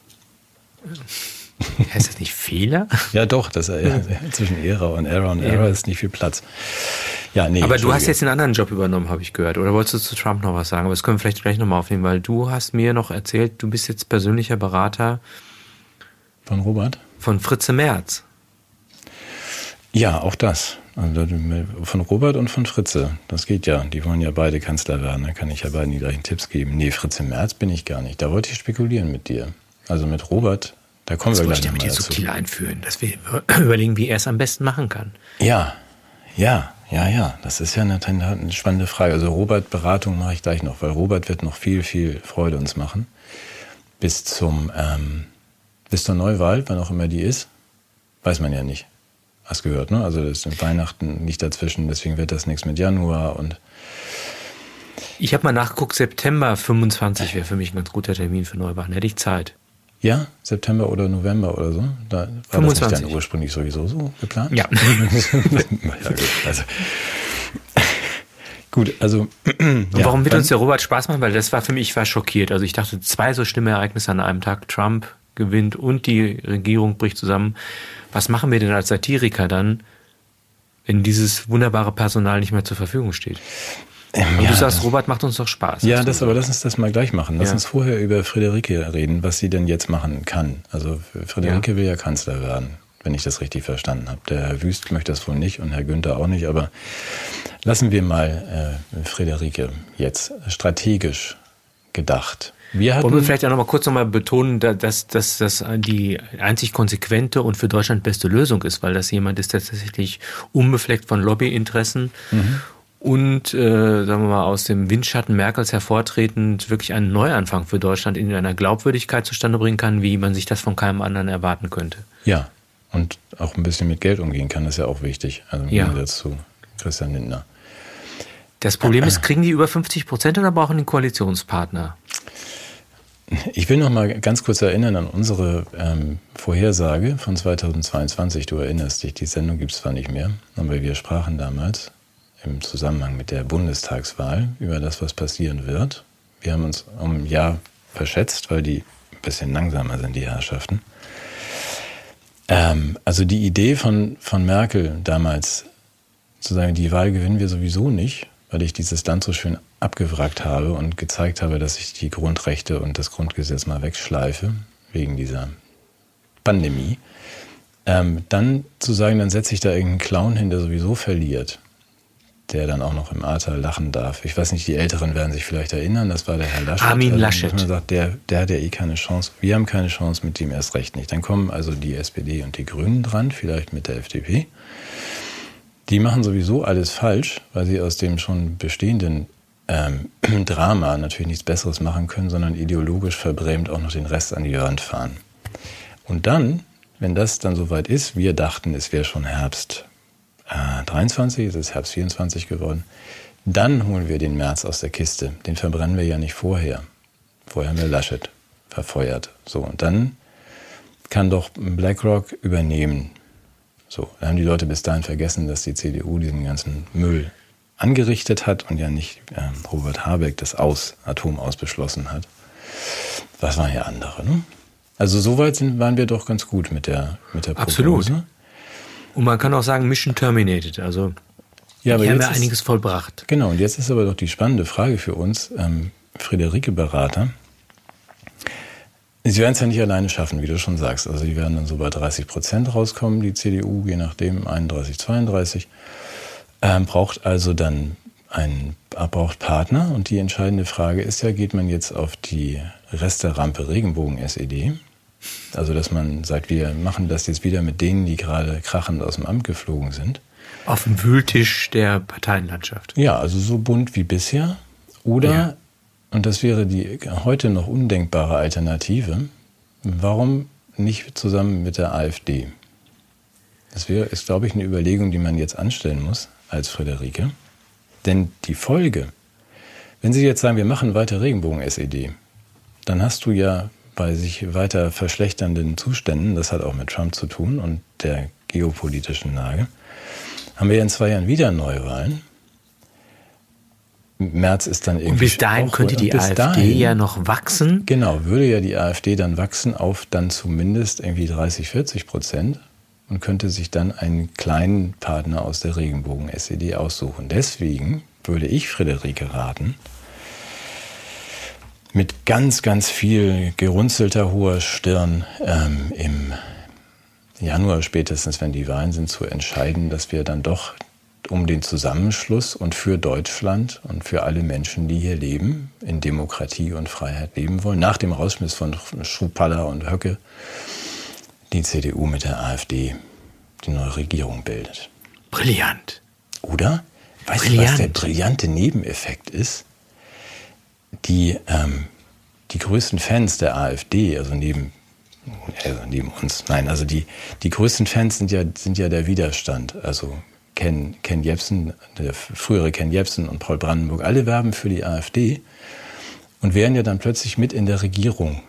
Heißt das nicht Fehler? Ja, doch. Zwischen Ära und Ära ist nicht viel Platz. Ja, nee, aber du hast jetzt einen anderen Job übernommen, habe ich gehört. Oder wolltest du zu Trump noch was sagen? Aber das können wir vielleicht gleich nochmal aufnehmen, weil du hast mir noch erzählt, du bist jetzt persönlicher Berater von Robert? Von Fritze Merz. Ja, auch das. Also von Robert und von Fritze. Das geht ja. Die wollen ja beide Kanzler werden. Da kann ich ja beiden die gleichen Tipps geben. Nee, Fritze Merz bin ich gar nicht. Da wollte ich spekulieren mit dir. Also mit Robert, da kommen wir gleich nochmal dazu. Das wollte ich mit dir subtil einführen, dass wir überlegen, wie er es am besten machen kann. Ja. Das ist ja eine spannende Frage. Also Robert, Beratung mache ich gleich noch, weil Robert wird noch viel, viel Freude uns machen. Bis zur Neuwahl, wann auch immer die ist, weiß man ja nicht. Hast gehört, ne? Also das ist Weihnachten nicht dazwischen, deswegen wird das nichts mit Januar und. Ich habe mal nachgeguckt, September 25 wäre für mich ein ganz guter Termin für Neuwahlen. Hätte ich Zeit. Ja, September oder November oder so. Da war 25. Das nicht dann ursprünglich sowieso so geplant? Ja. Gut, also. Und warum wird uns der Robert Spaß machen? Weil das war für mich, ich war schockiert. Also ich dachte, 2 so schlimme Ereignisse an einem Tag. Trump gewinnt und die Regierung bricht zusammen. Was machen wir denn als Satiriker dann, wenn dieses wunderbare Personal nicht mehr zur Verfügung steht? Und du sagst, Robert macht uns doch Spaß. Ja, aber lass uns das mal gleich machen. Lass uns vorher über Friederike reden, was sie denn jetzt machen kann. Also Friederike will ja Kanzler werden, wenn ich das richtig verstanden habe. Der Herr Wüst möchte das wohl nicht und Herr Günther auch nicht. Aber lassen wir mal Friederike jetzt strategisch gedacht. Wollen wir vielleicht auch noch mal kurz betonen, dass das die einzig konsequente und für Deutschland beste Lösung ist, weil das jemand ist, der tatsächlich unbefleckt von Lobbyinteressen und, sagen wir mal, aus dem Windschatten Merkels hervortretend wirklich einen Neuanfang für Deutschland in einer Glaubwürdigkeit zustande bringen kann, wie man sich das von keinem anderen erwarten könnte. Ja, und auch ein bisschen mit Geld umgehen kann, ist ja auch wichtig. Also im Gegensatz zu Christian Lindner. Das Problem ist, kriegen die über 50% oder brauchen die Koalitionspartner? Ich will noch mal ganz kurz erinnern an unsere Vorhersage von 2022. Du erinnerst dich, die Sendung gibt es zwar nicht mehr, aber wir sprachen damals im Zusammenhang mit der Bundestagswahl über das, was passieren wird. Wir haben uns um ein Jahr verschätzt, weil die ein bisschen langsamer sind, die Herrschaften. Also die Idee von Merkel damals, zu sagen, die Wahl gewinnen wir sowieso nicht, weil ich dieses Land so schön abgewrackt habe und gezeigt habe, dass ich die Grundrechte und das Grundgesetz mal wegschleife, wegen dieser Pandemie. Dann zu sagen, dann setze ich da irgendeinen Clown hin, der sowieso verliert, der dann auch noch im Ahrtal lachen darf. Ich weiß nicht, die Älteren werden sich vielleicht erinnern, das war der Herr Laschet. Armin Laschet. Man sagt, der hat ja eh keine Chance. Wir haben keine Chance, mit dem erst recht nicht. Dann kommen also die SPD und die Grünen dran, vielleicht mit der FDP. Die machen sowieso alles falsch, weil sie aus dem schon bestehenden Drama natürlich nichts Besseres machen können, sondern ideologisch verbrämt auch noch den Rest an die Wand fahren. Und dann, wenn das dann soweit ist, wir dachten, es wäre schon Herbst 23, es ist Herbst 24 geworden, dann holen wir den Merz aus der Kiste. Den verbrennen wir ja nicht vorher. Vorher haben wir Laschet. verfeuert. So, und dann kann doch BlackRock übernehmen. So, da haben die Leute bis dahin vergessen, dass die CDU diesen ganzen Müll angerichtet hat und ja nicht Robert Habeck das Atom beschlossen hat. Das waren ja andere, ne? Also soweit waren wir doch ganz gut mit der Prognose. Absolut. Und man kann auch sagen, Mission terminated. Also ja, aber hier haben wir einiges vollbracht. Genau, und jetzt ist aber doch die spannende Frage für uns, Friederike-Berater. Sie werden es ja nicht alleine schaffen, wie du schon sagst. Also die werden dann so bei 30% rauskommen, die CDU, je nachdem 31, 32. Braucht also dann braucht Partner. Und die entscheidende Frage ist ja, geht man jetzt auf die Resterampe Regenbogen-SED? Also dass man sagt, wir machen das jetzt wieder mit denen, die gerade krachend aus dem Amt geflogen sind. Auf dem Wühltisch der Parteienlandschaft. Ja, also so bunt wie bisher. Oder, und das wäre die heute noch undenkbare Alternative, warum nicht zusammen mit der AfD? Das ist, glaube ich, eine Überlegung, die man jetzt anstellen muss als Friederike. Denn die Folge, wenn Sie jetzt sagen, wir machen weiter Regenbogen-SED, dann hast du ja bei sich weiter verschlechternden Zuständen, das hat auch mit Trump zu tun und der geopolitischen Lage, haben wir ja in 2 Jahren wieder Neuwahlen. März ist dann irgendwie... Und bis dahin könnte die AfD ja noch wachsen. Genau, würde ja die AfD dann wachsen auf dann zumindest irgendwie 30-40% und könnte sich dann einen kleinen Partner aus der Regenbogen-SED aussuchen. Deswegen würde ich Friederike raten, mit ganz, ganz viel gerunzelter hoher Stirn im Januar spätestens, wenn die Wahlen sind, zu entscheiden, dass wir dann doch um den Zusammenschluss und für Deutschland und für alle Menschen, die hier leben, in Demokratie und Freiheit leben wollen, nach dem Rausschmiss von Schupalla und Höcke, die CDU mit der AfD die neue Regierung bildet. Brillant. Oder? Weißt du, was der brillante Nebeneffekt ist? Die größten Fans der AfD, also neben uns, nein, also die größten Fans sind ja der Widerstand. Also Ken Jebsen, der frühere Ken Jebsen und Paul Brandenburg, alle werben für die AfD und wären ja dann plötzlich mit in der Regierung.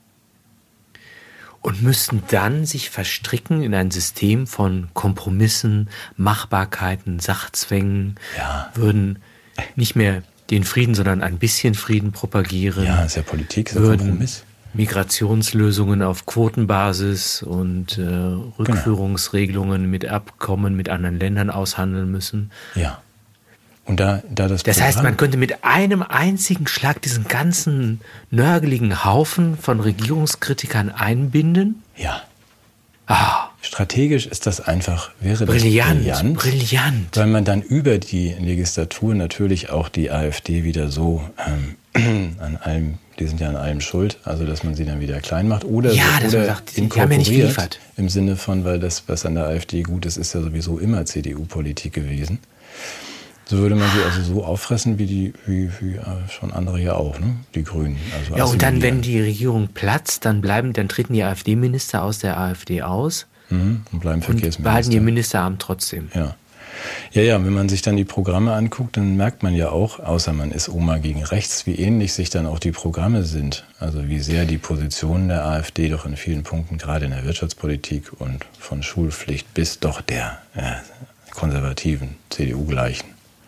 Und müssten dann sich verstricken in ein System von Kompromissen, Machbarkeiten, Sachzwängen, würden nicht mehr den Frieden, sondern ein bisschen Frieden propagieren. Ja, ist ja Politik, ist ja Kompromiss. Migrationslösungen auf Quotenbasis und Rückführungsregelungen mit Abkommen mit anderen Ländern aushandeln müssen. Ja. Und das heißt, man könnte mit einem einzigen Schlag diesen ganzen nörgeligen Haufen von Regierungskritikern einbinden. Ja. Strategisch ist das wäre brillant. Weil man dann über die Legislatur natürlich auch die AfD wieder so an allem, die sind ja an allem schuld, also dass man sie dann wieder klein macht oder inkorporiert im Sinne von, weil das, was an der AfD gut ist, ist ja sowieso immer CDU-Politik gewesen. So würde man sie also so auffressen wie schon andere ja auch, ne? Die Grünen. Also ja, und dann, wenn die Regierung platzt, dann treten die AfD-Minister aus der AfD aus und bleiben Verkehrsminister. Und behalten ihr Ministeramt trotzdem. Ja, wenn man sich dann die Programme anguckt, dann merkt man ja auch, außer man ist Oma gegen rechts, wie ähnlich sich dann auch die Programme sind. Also wie sehr die Positionen der AfD doch in vielen Punkten, gerade in der Wirtschaftspolitik und von Schulpflicht bis doch der konservativen CDU-Gleichen.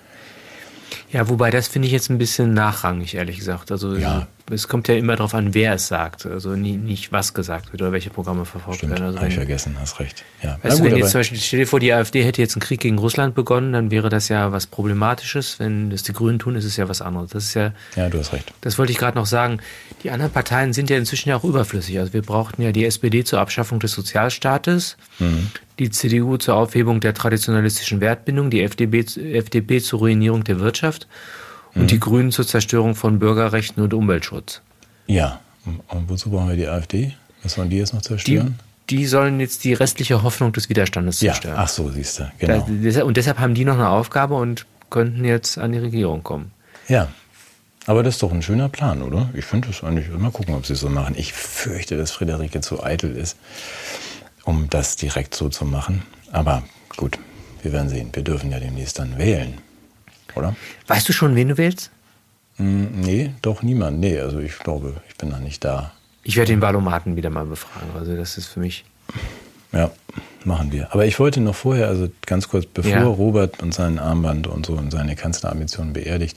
Ja, wobei das finde ich jetzt ein bisschen nachrangig, ehrlich gesagt. Also es kommt ja immer darauf an, wer es sagt. Also nicht was gesagt wird oder welche Programme verfolgt werden. Also habe ich vergessen, hast recht. Ja. Weißt du, wenn jetzt zum Beispiel, stell dir vor, die AfD hätte jetzt einen Krieg gegen Russland begonnen, dann wäre das ja was Problematisches. Wenn das die Grünen tun, ist es ja was anderes. Das ist ja, du hast recht. Das wollte ich gerade noch sagen. Die anderen Parteien sind ja inzwischen ja auch überflüssig. Also wir brauchten ja die SPD zur Abschaffung des Sozialstaates, die CDU zur Aufhebung der traditionalistischen Wertbindung, die FDP zur Ruinierung der Wirtschaft und die Grünen zur Zerstörung von Bürgerrechten und Umweltschutz. Ja, und wozu brauchen wir die AfD? Was wollen die jetzt noch zerstören? Die sollen jetzt die restliche Hoffnung des Widerstandes zerstören. Ach so, siehst du, genau. Und deshalb haben die noch eine Aufgabe und könnten jetzt an die Regierung kommen. Ja, aber das ist doch ein schöner Plan, oder? Ich finde das eigentlich, mal gucken, ob sie es so machen. Ich fürchte, dass Friederike zu eitel ist, um das direkt so zu machen. Aber gut, wir werden sehen. Wir dürfen ja demnächst dann wählen, oder? Weißt du schon, wen du wählst? Nee, doch niemand. Nee, also ich glaube, ich bin noch nicht da. Ich werde den Wahlomaten wieder mal befragen. Also das ist für mich... Ja, machen wir. Aber ich wollte noch vorher, also ganz kurz, bevor Robert und sein Armband und so und seine Kanzlerambitionen beerdigt,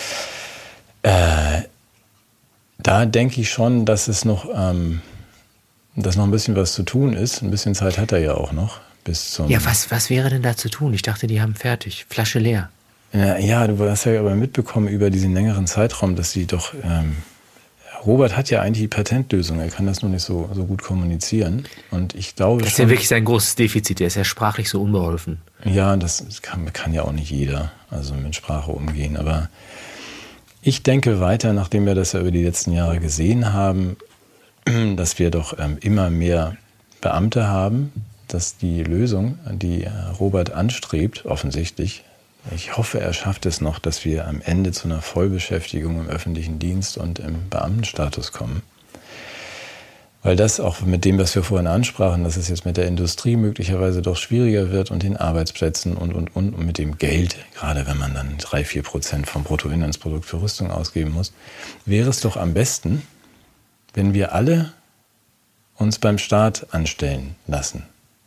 da denke ich schon, dass es noch, dass noch ein bisschen was zu tun ist. Ein bisschen Zeit hat er ja auch noch. Bis zum was wäre denn da zu tun? Ich dachte, die haben fertig. Flasche leer. Ja, du hast ja aber mitbekommen über diesen längeren Zeitraum, dass sie doch... Robert hat ja eigentlich die Patentlösung, er kann das nur nicht so gut kommunizieren. Und ich glaube, das ist ja wirklich sein großes Defizit, der ist ja sprachlich so unbeholfen. Ja, das kann ja auch nicht jeder, also mit Sprache umgehen. Aber ich denke weiter, nachdem wir das ja über die letzten Jahre gesehen haben, dass wir doch immer mehr Beamte haben, dass die Lösung, die Robert anstrebt, offensichtlich, ich hoffe, er schafft es noch, dass wir am Ende zu einer Vollbeschäftigung im öffentlichen Dienst und im Beamtenstatus kommen. Weil das auch mit dem, was wir vorhin ansprachen, dass es jetzt mit der Industrie möglicherweise doch schwieriger wird und den Arbeitsplätzen und mit dem Geld, gerade wenn man dann 3-4% vom Bruttoinlandsprodukt für Rüstung ausgeben muss, wäre es doch am besten, wenn wir alle uns beim Staat anstellen lassen.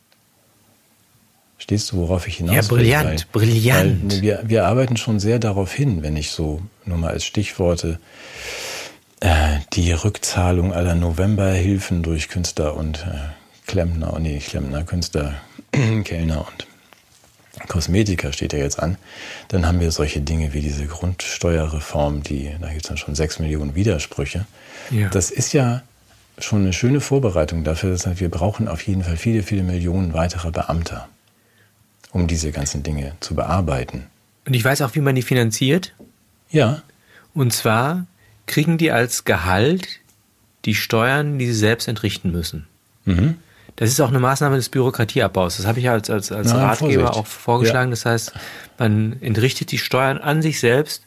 Stehst du, worauf ich hinaus will? Ja, brillant. Weil wir arbeiten schon sehr darauf hin, wenn ich so nur mal als Stichworte die Rückzahlung aller Novemberhilfen durch Künstler und Künstler, Kellner und Kosmetiker steht ja jetzt an. Dann haben wir solche Dinge wie diese Grundsteuerreform, da gibt es dann schon 6 Millionen Widersprüche. Ja. Das ist ja schon eine schöne Vorbereitung dafür, dass wir brauchen auf jeden Fall viele, viele Millionen weitere Beamter, um diese ganzen Dinge zu bearbeiten. Und ich weiß auch, wie man die finanziert. Ja. Und zwar kriegen die als Gehalt die Steuern, die sie selbst entrichten müssen. Mhm. Das ist auch eine Maßnahme des Bürokratieabbaus. Das habe ich als Ratgeber auch vorgeschlagen. Ja. Das heißt, man entrichtet die Steuern an sich selbst.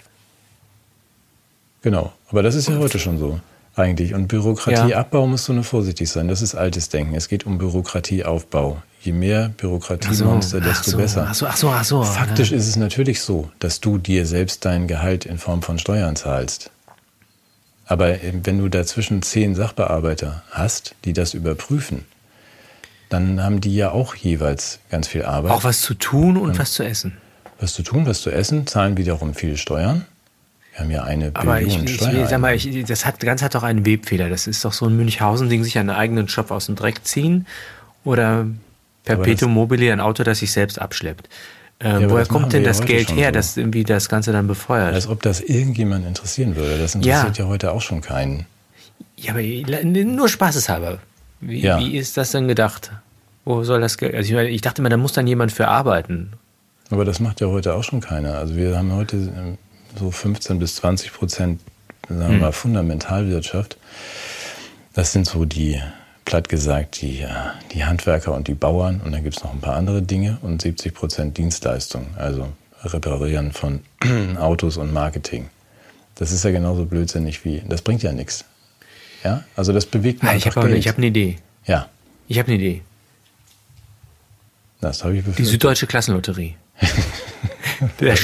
Genau, aber das ist ja heute schon so. Eigentlich. Und Bürokratieabbau musst du nur vorsichtig sein. Das ist altes Denken. Es geht um Bürokratieaufbau. Je mehr Bürokratiemonster, desto besser. Ach so. Faktisch ist es natürlich so, dass du dir selbst dein Gehalt in Form von Steuern zahlst. Aber wenn du dazwischen 10 Sachbearbeiter hast, die das überprüfen, dann haben die ja auch jeweils ganz viel Arbeit. Auch was zu tun und was zu essen. Was zu tun, was zu essen, zahlen wiederum viele Steuern. Wir haben ja eine Billion Steuern. Sag mal, das Ganze hat doch einen Webfehler. Das ist doch so ein Münchhausen-Ding, sich einen eigenen Schopf aus dem Dreck ziehen oder Perpetuum mobile, ein Auto, das sich selbst abschleppt. Woher kommt denn das Geld her, das irgendwie das Ganze dann befeuert? Als ob das irgendjemand interessieren würde. Das interessiert ja heute auch schon keinen. Ja, aber nur spaßeshalber. Wie ist das denn gedacht? Wo soll das Geld? Also ich dachte immer, da muss dann jemand für arbeiten. Aber das macht ja heute auch schon keiner. Also wir haben heute so 15-20%, sagen wir mal, Fundamentalwirtschaft. Das sind so die, platt gesagt, die Handwerker und die Bauern. Und dann gibt es noch ein paar andere Dinge und 70% Dienstleistung, also Reparieren von Autos und Marketing. Das ist ja genauso blödsinnig wie, das bringt ja nichts. Ja, also das bewegt man einfach Geld. Ich habe eine Idee. Ja. Ich habe eine Idee. Das habe ich befürchtet. Die Süddeutsche Klassenlotterie. Der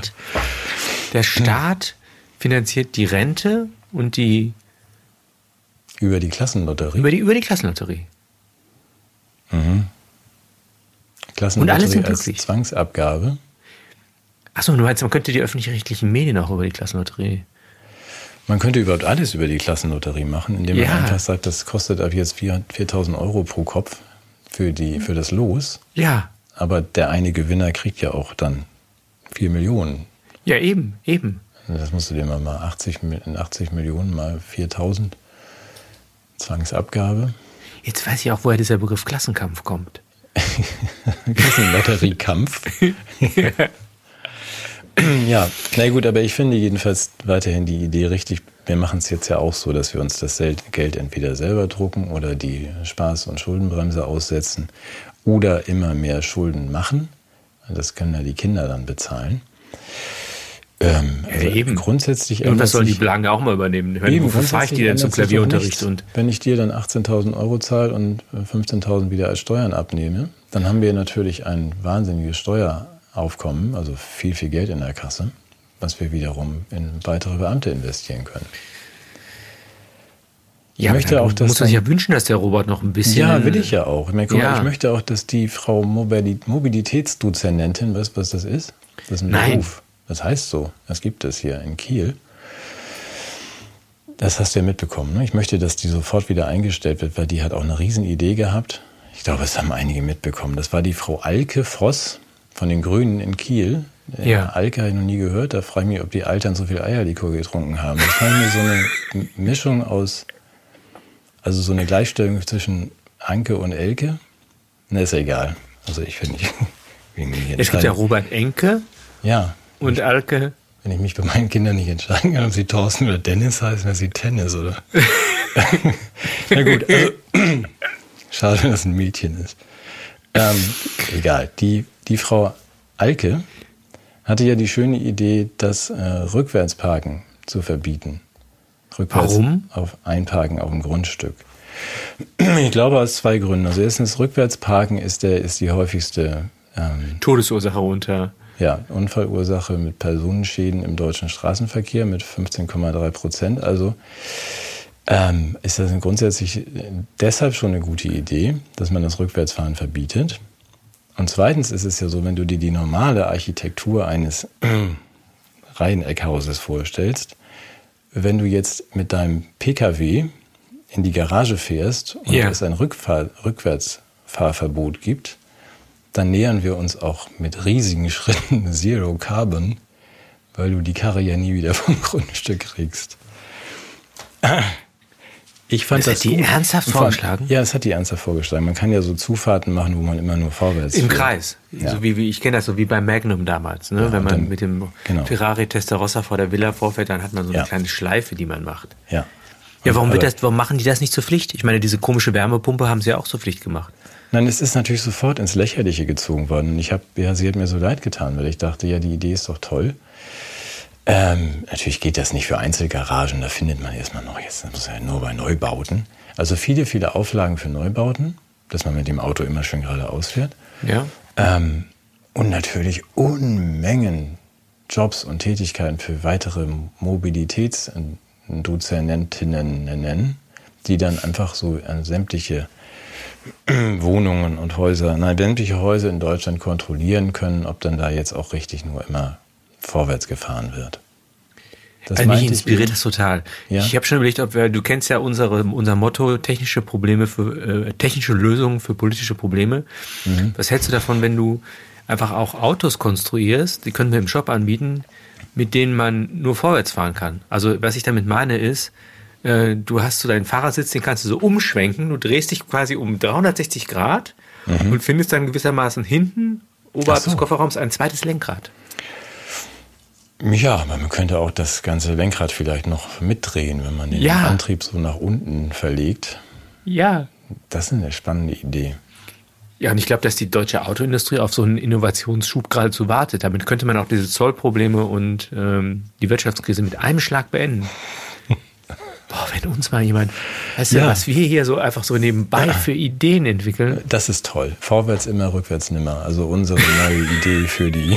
Staat finanziert die Rente und die... Über die Klassenlotterie? Über die Klassenlotterie. Mhm. Klassenlotterie und alle sind als glücklich. Zwangsabgabe? Achso, du meinst, man könnte die öffentlich-rechtlichen Medien auch über die Klassenlotterie... Man könnte überhaupt alles über die Klassenlotterie machen, indem man einfach sagt, das kostet ab jetzt 4.000 Euro pro Kopf für das Los. Ja. Aber der eine Gewinner kriegt ja auch dann 4 Millionen. Ja, eben. Das musst du dir mal 80 Millionen mal 4.000 Zwangsabgabe. Jetzt weiß ich auch, woher dieser Begriff Klassenkampf kommt. Klassenlotteriekampf. Ja, na gut, aber ich finde jedenfalls weiterhin die Idee richtig. Wir machen es jetzt ja auch so, dass wir uns das Geld entweder selber drucken oder die Spaß- und Schuldenbremse aussetzen oder immer mehr Schulden machen. Das können ja die Kinder dann bezahlen. Eben. Grundsätzlich und das sollen die Blanken auch mal übernehmen. Wofür fahre ich die denn zum Klavierunterricht? Und wenn ich dir dann 18.000 Euro zahle und 15.000 wieder als Steuern abnehme, dann haben wir natürlich ein wahnsinniges Steueraufkommen, also viel, viel Geld in der Kasse, was wir wiederum in weitere Beamte investieren können. Ich möchte auch, dass muss man sich ja wünschen, dass der Robert noch ein bisschen... Ja, will ich ja auch. Ich möchte auch, dass die Frau Mobilitätsdozentin, weißt du, was das ist? Das ist ein Beruf. Das heißt so. Das gibt es hier in Kiel. Das hast du ja mitbekommen. Ne? Ich möchte, dass die sofort wieder eingestellt wird, weil die hat auch eine Riesenidee gehabt. Ich glaube, das haben einige mitbekommen. Das war die Frau Alke Voss von den Grünen in Kiel. Alke habe ich noch nie gehört. Da frage ich mich, ob die Altern so viel Eierlikör getrunken haben. Das war mir so eine Mischung aus... Also so eine Gleichstellung zwischen Anke und Elke? Na, ist ja egal. Also ich finde nicht. Es gibt ja Robert Enke und Alke. Wenn ich mich bei meinen Kindern nicht entscheiden kann, ob sie Thorsten oder Dennis heißen, dann sie Tennis, oder? Na gut, also schade, dass es ein Mädchen ist. Egal. Die Frau Alke hatte ja die schöne Idee, das Rückwärtsparken zu verbieten. Warum? Auf Einparken auf dem Grundstück. Ich glaube aus 2 Gründen. Also erstens, Rückwärtsparken ist die häufigste Todesursache unter. Ja, Unfallursache mit Personenschäden im deutschen Straßenverkehr mit 15,3%. Also ist das grundsätzlich deshalb schon eine gute Idee, dass man das Rückwärtsfahren verbietet. Und zweitens ist es ja so, wenn du dir die normale Architektur eines Reiheneckhauses vorstellst, wenn du jetzt mit deinem PKW in die Garage fährst und es ein Rückwärtsfahrverbot gibt, dann nähern wir uns auch mit riesigen Schritten Zero Carbon, weil du die Karre ja nie wieder vom Grundstück kriegst. Ich fand das hat die ernsthaft vorgeschlagen? Ja, das hat die ernsthaft vorgeschlagen. Man kann ja so Zufahrten machen, wo man immer nur vorwärts Im fährt. Kreis. Ja. So wie ich kenne das so wie bei Magnum damals. Ne? Wenn man dann, mit dem Ferrari Testarossa vor der Villa vorfährt, dann hat man so eine kleine Schleife, die man macht. Ja. Ja, warum machen die das nicht zur Pflicht? Ich meine, diese komische Wärmepumpe haben sie ja auch zur Pflicht gemacht. Nein, es ist natürlich sofort ins Lächerliche gezogen worden. Sie hat mir so leid getan, weil ich dachte, ja, die Idee ist doch toll. Natürlich geht das nicht für Einzelgaragen, da findet man erstmal noch, jetzt das muss ja nur bei Neubauten. Also viele, viele Auflagen für Neubauten, dass man mit dem Auto immer schön geradeaus fährt. Ja. Und natürlich Unmengen Jobs und Tätigkeiten für weitere Mobilitätsdozentinnen, die dann einfach so sämtliche Wohnungen und sämtliche Häuser in Deutschland kontrollieren können, ob dann da jetzt auch richtig nur immer vorwärts gefahren wird. Das mich inspiriert das total. Ja? Ich habe schon überlegt, du kennst ja unser Motto, technische Lösungen für politische Probleme. Mhm. Was hältst du davon, wenn du einfach auch Autos konstruierst, die können wir im Shop anbieten, mit denen man nur vorwärts fahren kann? Also was ich damit meine ist, du hast so deinen Fahrersitz, den kannst du so umschwenken, du drehst dich quasi um 360 Grad und findest dann gewissermaßen hinten, oberhalb des Kofferraums, ein zweites Lenkrad. Ja, man könnte auch das ganze Lenkrad vielleicht noch mitdrehen, wenn man den Antrieb so nach unten verlegt. Ja. Das ist eine spannende Idee. Ja, und ich glaube, dass die deutsche Autoindustrie auf so einen Innovationsschub geradezu wartet. Damit könnte man auch diese Zollprobleme und die Wirtschaftskrise mit einem Schlag beenden. Boah, wenn uns mal jemand, weißt du, was wir hier so einfach so nebenbei für Ideen entwickeln. Das ist toll. Vorwärts immer, rückwärts nimmer. Also unsere neue Idee für die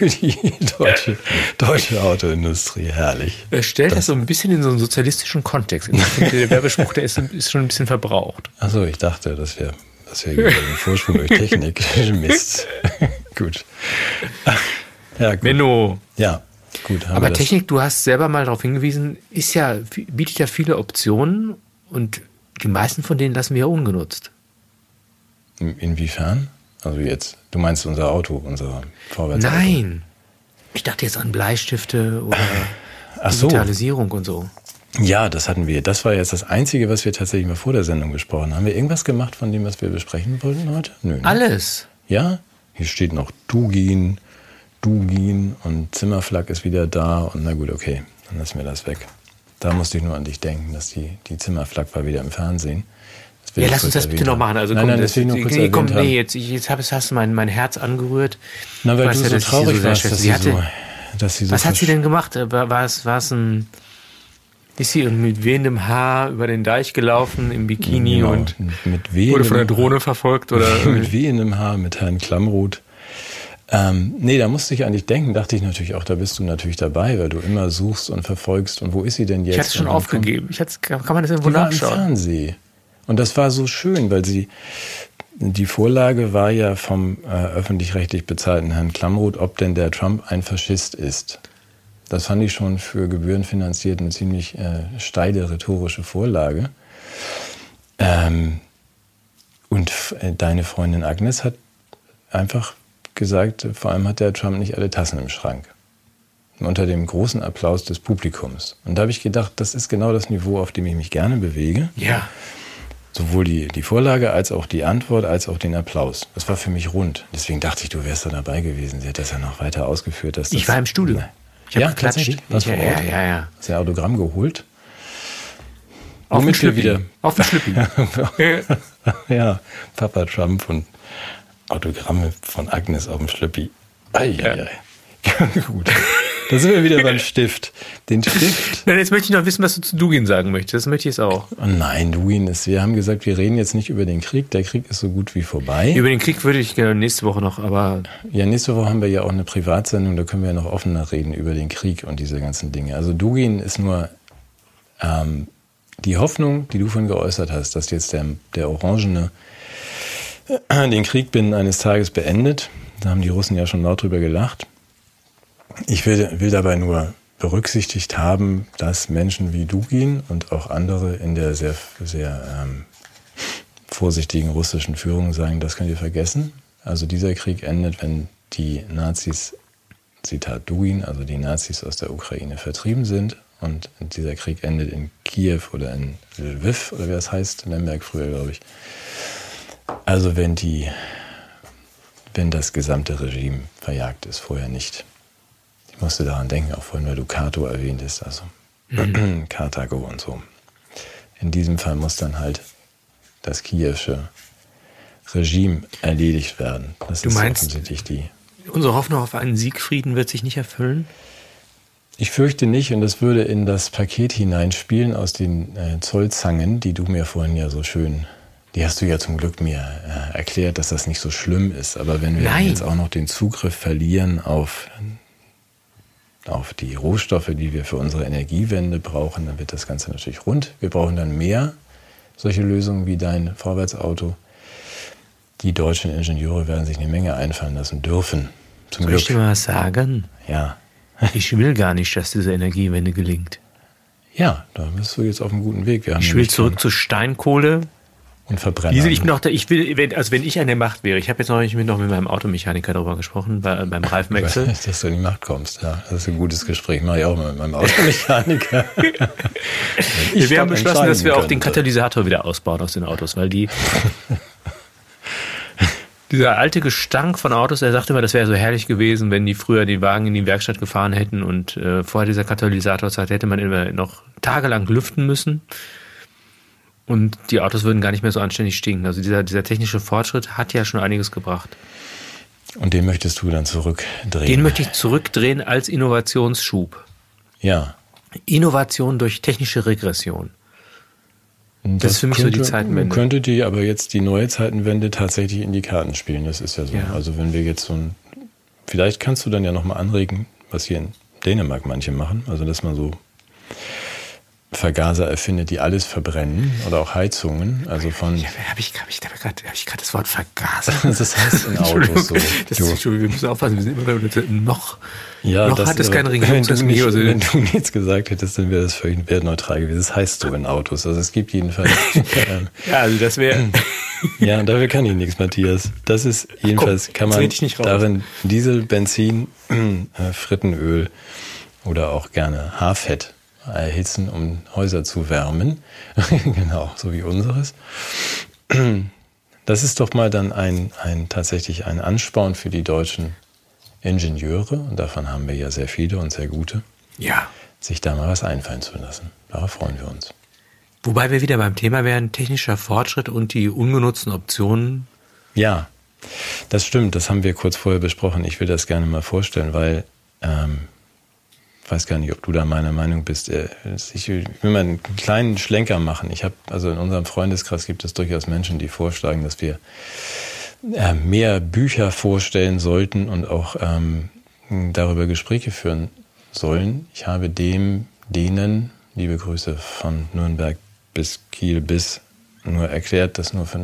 deutsche Autoindustrie. Herrlich. Stellt das so ein bisschen in so einen sozialistischen Kontext. Ich finde, der Werbespruch, der ist schon ein bisschen verbraucht. Achso, ich dachte, das wäre einen Vorsprung durch Technik. Mist. Gut. Ja, gut. Menno. Ja. Gut, aber Technik, du hast selber mal darauf hingewiesen, bietet ja viele Optionen und die meisten von denen lassen wir ja ungenutzt. Inwiefern? Also jetzt, du meinst unser Auto, unser Vorwärtsauto? Nein, ich dachte jetzt an Bleistifte oder Digitalisierung und so. Ja, das hatten wir. Das war jetzt das Einzige, was wir tatsächlich mal vor der Sendung besprochen haben. Haben wir irgendwas gemacht von dem, was wir besprechen wollten heute? Nö. Ne? Alles. Ja? Hier steht noch Dugin und Zimmerflack ist wieder da und na gut, okay, dann lassen wir das weg. Da musste ich nur an dich denken, dass die Zimmerflack war wieder im Fernsehen. Ja, lass uns das bitte noch machen. Also nein, das will ich nur kurz erwähnt haben. Jetzt hast du mein Herz angerührt. Na, weil du so traurig warst, dass sie so was hat sie denn gemacht? Ist sie mit wehendem Haar über den Deich gelaufen im Bikini und mit wurde von der Drohne verfolgt? Oder? Mit wehendem Haar, mit Herrn Klammroth. Nee, da musste ich eigentlich denken, dachte ich natürlich auch, da bist du natürlich dabei, weil du immer suchst und verfolgst. Und wo ist sie denn jetzt? Ich hatte es schon aufgegeben. Kann man das irgendwo nachschauen? Im Fernsehen. Und das war so schön, weil die Vorlage war ja vom öffentlich-rechtlich bezahlten Herrn Klamroth, ob denn der Trump ein Faschist ist. Das fand ich schon für gebührenfinanziert eine ziemlich steile rhetorische Vorlage. Und deine Freundin Agnes hat einfach gesagt, vor allem hat der Trump nicht alle Tassen im Schrank. Unter dem großen Applaus des Publikums. Und da habe ich gedacht, das ist genau das Niveau, auf dem ich mich gerne bewege. Ja. Sowohl die Vorlage als auch die Antwort, als auch den Applaus. Das war für mich rund. Deswegen dachte ich, du wärst da dabei gewesen. Sie hat das ja noch weiter ausgeführt. Ich war im Studio. Ich habe geklatscht. Ja. Hast du ein Autogramm geholt? Auf dem Schlüppi. Auf dem Schlüppi. Ja, Papa Trump und Autogramme von Agnes auf dem Schlüppi. Eieiei. Gut. Da sind wir wieder beim Stift. Den Stift. Nein, jetzt möchte ich noch wissen, was du zu Dugin sagen möchtest. Das möchte ich jetzt auch. Oh nein, Dugin ist, wir haben gesagt, wir reden jetzt nicht über den Krieg. Der Krieg ist so gut wie vorbei. Über den Krieg würde ich gerne nächste Woche noch, aber... Ja, nächste Woche haben wir ja auch eine Privatsendung, da können wir ja noch offener reden über den Krieg und diese ganzen Dinge. Also Dugin ist nur die Hoffnung, die du vorhin geäußert hast, dass jetzt der Orangene den Krieg binnen eines Tages beendet. Da haben die Russen ja schon laut drüber gelacht. Ich will dabei nur berücksichtigt haben, dass Menschen wie Dugin und auch andere in der sehr, sehr vorsichtigen russischen Führung sagen, das könnt ihr vergessen. Also dieser Krieg endet, wenn die Nazis, Zitat Dugin, also die Nazis aus der Ukraine vertrieben sind. Und dieser Krieg endet in Kiew oder in Lviv, oder wie das heißt, Lemberg früher, glaube ich. Also wenn das gesamte Regime verjagt ist, vorher nicht. Ich musste daran denken, auch vorhin, weil du Cato erwähnt hast, also Karthago und so. In diesem Fall muss dann halt das kiewische Regime erledigt werden. Das du meinst, unsere Hoffnung auf einen Siegfrieden wird sich nicht erfüllen? Ich fürchte nicht, und das würde in das Paket hineinspielen aus den Zollzangen, die du mir vorhin ja so schön, die hast du ja zum Glück mir erklärt, dass das nicht so schlimm ist. Aber wenn wir jetzt auch noch den Zugriff verlieren auf die Rohstoffe, die wir für unsere Energiewende brauchen, dann wird das Ganze natürlich rund. Wir brauchen dann mehr solche Lösungen wie dein Vorwärtsauto. Die deutschen Ingenieure werden sich eine Menge einfallen lassen dürfen. Zum Glück. Soll ich dir mal was sagen? Ja. Ich will gar nicht, dass diese Energiewende gelingt. Ja, da bist du jetzt auf einem guten Weg. Ich will zurück zu Steinkohle. Und Verbrenner. Wenn ich an der Macht wäre, ich habe jetzt noch mit meinem Automechaniker darüber gesprochen, beim Reifenwechsel. Ich weiß, dass du in die Macht kommst, ja. Das ist ein gutes Gespräch, mache ich auch mal mit meinem Automechaniker. Wir haben beschlossen, dass wir auch den Katalysator wieder ausbauen aus den Autos, weil dieser alte Gestank von Autos, er sagte immer, das wäre so herrlich gewesen, wenn die früher die Wagen in die Werkstatt gefahren hätten und vorher dieser Katalysatorzeit hätte man immer noch tagelang lüften müssen. Und die Autos würden gar nicht mehr so anständig stinken. Also dieser technische Fortschritt hat ja schon einiges gebracht. Und den möchtest du dann zurückdrehen? Den möchte ich zurückdrehen als Innovationsschub. Ja. Innovation durch technische Regression. Das ist für mich so die Zeitenwende. Könnte die aber jetzt die neue Zeitenwende tatsächlich in die Karten spielen. Das ist ja so. Ja. Also wenn wir jetzt vielleicht kannst du dann ja nochmal anregen, was hier in Dänemark manche machen. Also dass man so Vergaser erfindet, die alles verbrennen oder auch Heizungen. Also von. Habe ich gerade das Wort Vergaser. Das heißt in Autos so. Entschuldigung, wir müssen aufpassen, wir sind immer noch. Ja, noch hat es keine Regierungsverkehr. Wenn du nichts gesagt hättest, dann wäre das völlig wertneutral gewesen. Das heißt so in Autos. Also es gibt jedenfalls. Ja, also das wäre. Ja, dafür kann ich nichts, Matthias. Das ist jedenfalls, kann man darin Diesel, Benzin, Frittenöl oder auch gerne Haarfett erhitzen, um Häuser zu wärmen. Genau, so wie unseres. Das ist doch mal dann tatsächlich ein Ansporn für die deutschen Ingenieure, und davon haben wir ja sehr viele und sehr gute, sich da mal was einfallen zu lassen. Darauf freuen wir uns. Wobei wir wieder beim Thema wären, technischer Fortschritt und die ungenutzten Optionen. Ja, das stimmt, das haben wir kurz vorher besprochen. Ich will das gerne mal vorstellen, weil ich weiß gar nicht, ob du da meiner Meinung bist. Ich will mal einen kleinen Schlenker machen. Also in unserem Freundeskreis gibt es durchaus Menschen, die vorschlagen, dass wir mehr Bücher vorstellen sollten und auch darüber Gespräche führen sollen. Ich habe denen, liebe Grüße von Nürnberg bis Kiel bis, nur erklärt, dass nur für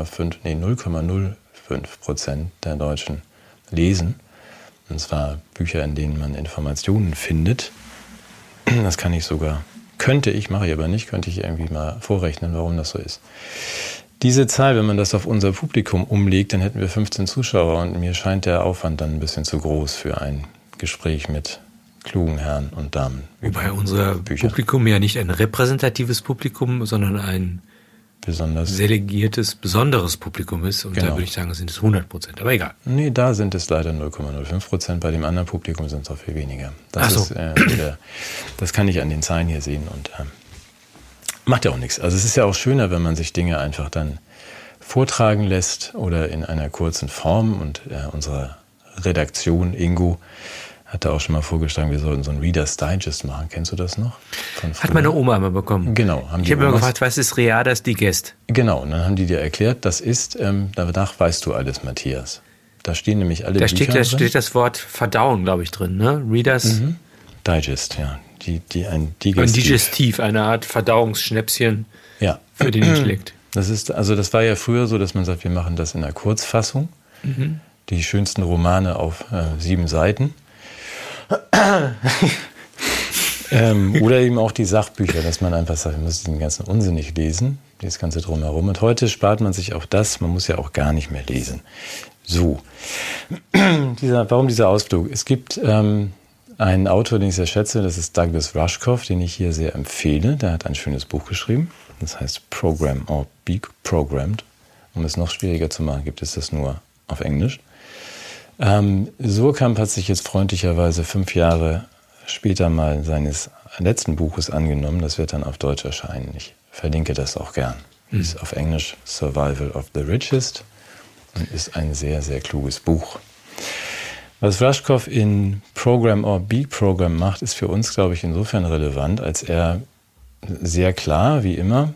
0,05% der Deutschen lesen. Und zwar Bücher, in denen man Informationen findet. Das kann ich sogar, könnte ich irgendwie mal vorrechnen, warum das so ist. Diese Zahl, wenn man das auf unser Publikum umlegt, dann hätten wir 15 Zuschauer und mir scheint der Aufwand dann ein bisschen zu groß für ein Gespräch mit klugen Herren und Damen. Wobei unser Publikum ja nicht ein repräsentatives Publikum, sondern ein besonders delegiertes, besonderes Publikum ist. Und da würde ich sagen, sind es 100%. Aber egal. Nee, da sind es leider 0,05%. Bei dem anderen Publikum sind es auch viel weniger. Das kann ich an den Zahlen hier sehen und macht ja auch nichts. Also es ist ja auch schöner, wenn man sich Dinge einfach dann vortragen lässt oder in einer kurzen Form. Und unsere Redaktion, Ingo, hatte auch schon mal vorgeschlagen, wir sollten so ein Reader's Digest machen. Kennst du das noch? Hat meine Oma einmal bekommen. Genau. Ich habe mir gefragt, was ist Reader's Digest? Genau, und dann haben die dir erklärt, das ist, danach weißt du alles, Matthias. Da stehen nämlich alle Bücher drin. Da steht das Wort Verdauen, glaube ich, drin, ne? Reader's Digest, ja. Ein Digestiv. Ein Digestiv, eine Art Verdauungsschnäpschen für den Intellekt. Das war ja früher so, dass man sagt, wir machen das in einer Kurzfassung. Die schönsten Romane auf 7 Seiten. Oder eben auch die Sachbücher, dass man einfach sagt, man muss den ganzen Unsinn nicht lesen, das Ganze drumherum. Und heute spart man sich auch das, man muss ja auch gar nicht mehr lesen. So, warum dieser Ausflug? Es gibt einen Autor, den ich sehr schätze, das ist Douglas Rushkoff, den ich hier sehr empfehle. Der hat ein schönes Buch geschrieben, das heißt Program or Be Programmed. Um es noch schwieriger zu machen, gibt es das nur auf Englisch. Surkamp hat sich jetzt freundlicherweise 5 Jahre später mal seines letzten Buches angenommen. Das wird dann auf Deutsch erscheinen. Ich verlinke das auch gern. Ist auf Englisch Survival of the Richest und ist ein sehr, sehr kluges Buch. Was Rushkoff in Program or Be Program macht, ist für uns, glaube ich, insofern relevant, als er sehr klar, wie immer,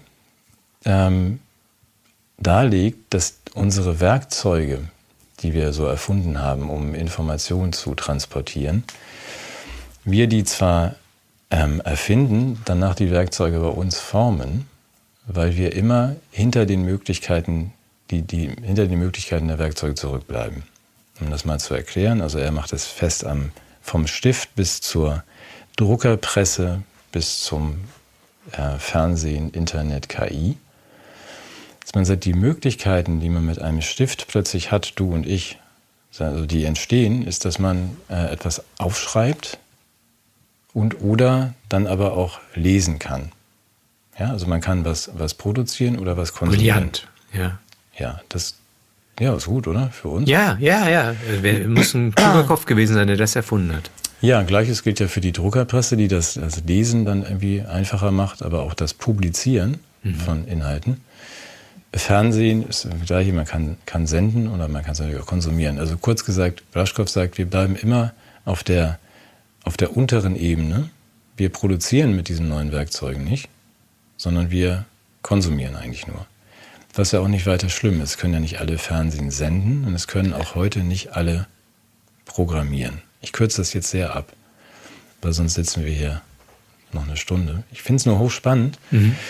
darlegt, dass unsere Werkzeuge, die wir so erfunden haben, um Informationen zu transportieren, wir die zwar erfinden, danach die Werkzeuge bei uns formen, weil wir immer hinter den Möglichkeiten, hinter den Möglichkeiten der Werkzeuge zurückbleiben. Um das mal zu erklären, also er macht es fest vom Stift bis zur Druckerpresse, bis zum Fernsehen, Internet, KI. Dass man sagt, die Möglichkeiten, die man mit einem Stift plötzlich hat, du und ich, also die entstehen, ist, dass man etwas aufschreibt und oder dann aber auch lesen kann. Ja, also man kann was produzieren oder was konsumieren. Brillant, ja. Ja, das ist gut, oder? Für uns? Ja. Wer muss ein kluger Kopf gewesen sein, der das erfunden hat. Ja, Gleiches gilt ja für die Druckerpresse, die das Lesen dann irgendwie einfacher macht, aber auch das Publizieren von Inhalten. Fernsehen ist das Gleiche, man kann senden oder man kann es natürlich auch konsumieren. Also kurz gesagt, Rushkoff sagt, wir bleiben immer auf der unteren Ebene. Wir produzieren mit diesen neuen Werkzeugen nicht, sondern wir konsumieren eigentlich nur. Was ja auch nicht weiter schlimm ist. Es können ja nicht alle Fernsehen senden und es können auch heute nicht alle programmieren. Ich kürze das jetzt sehr ab, weil sonst sitzen wir hier noch eine Stunde. Ich finde es nur hochspannend.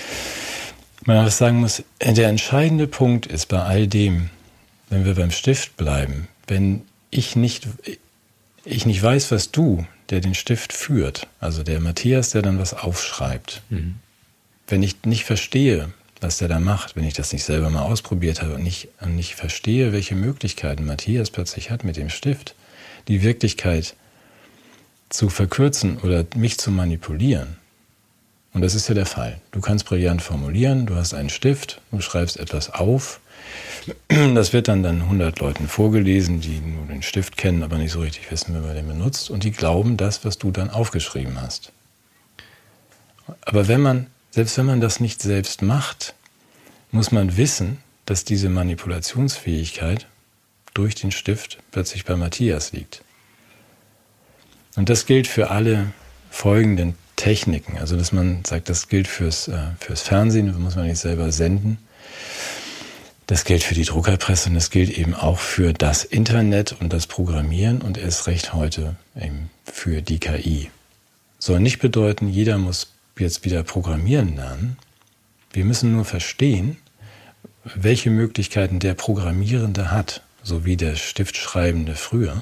Man was sagen muss, der entscheidende Punkt ist bei all dem, wenn wir beim Stift bleiben, wenn ich nicht weiß, was du, der den Stift führt, also der Matthias, der dann was aufschreibt, wenn ich nicht verstehe, was der da macht, wenn ich das nicht selber mal ausprobiert habe und nicht verstehe, welche Möglichkeiten Matthias plötzlich hat mit dem Stift, die Wirklichkeit zu verkürzen oder mich zu manipulieren. Und das ist ja der Fall. Du kannst brillant formulieren, du hast einen Stift, du schreibst etwas auf. Das wird dann 100 Leuten vorgelesen, die nur den Stift kennen, aber nicht so richtig wissen, wie man den benutzt. Und die glauben das, was du dann aufgeschrieben hast. Aber selbst wenn man das nicht selbst macht, muss man wissen, dass diese Manipulationsfähigkeit durch den Stift plötzlich bei Matthias liegt. Und das gilt für alle folgenden Techniken. Also dass man sagt, das gilt fürs Fernsehen, das muss man nicht selber senden. Das gilt für die Druckerpresse und das gilt eben auch für das Internet und das Programmieren und erst recht heute eben für die KI. Soll nicht bedeuten, jeder muss jetzt wieder programmieren lernen. Wir müssen nur verstehen, welche Möglichkeiten der Programmierende hat, so wie der Stiftschreibende früher.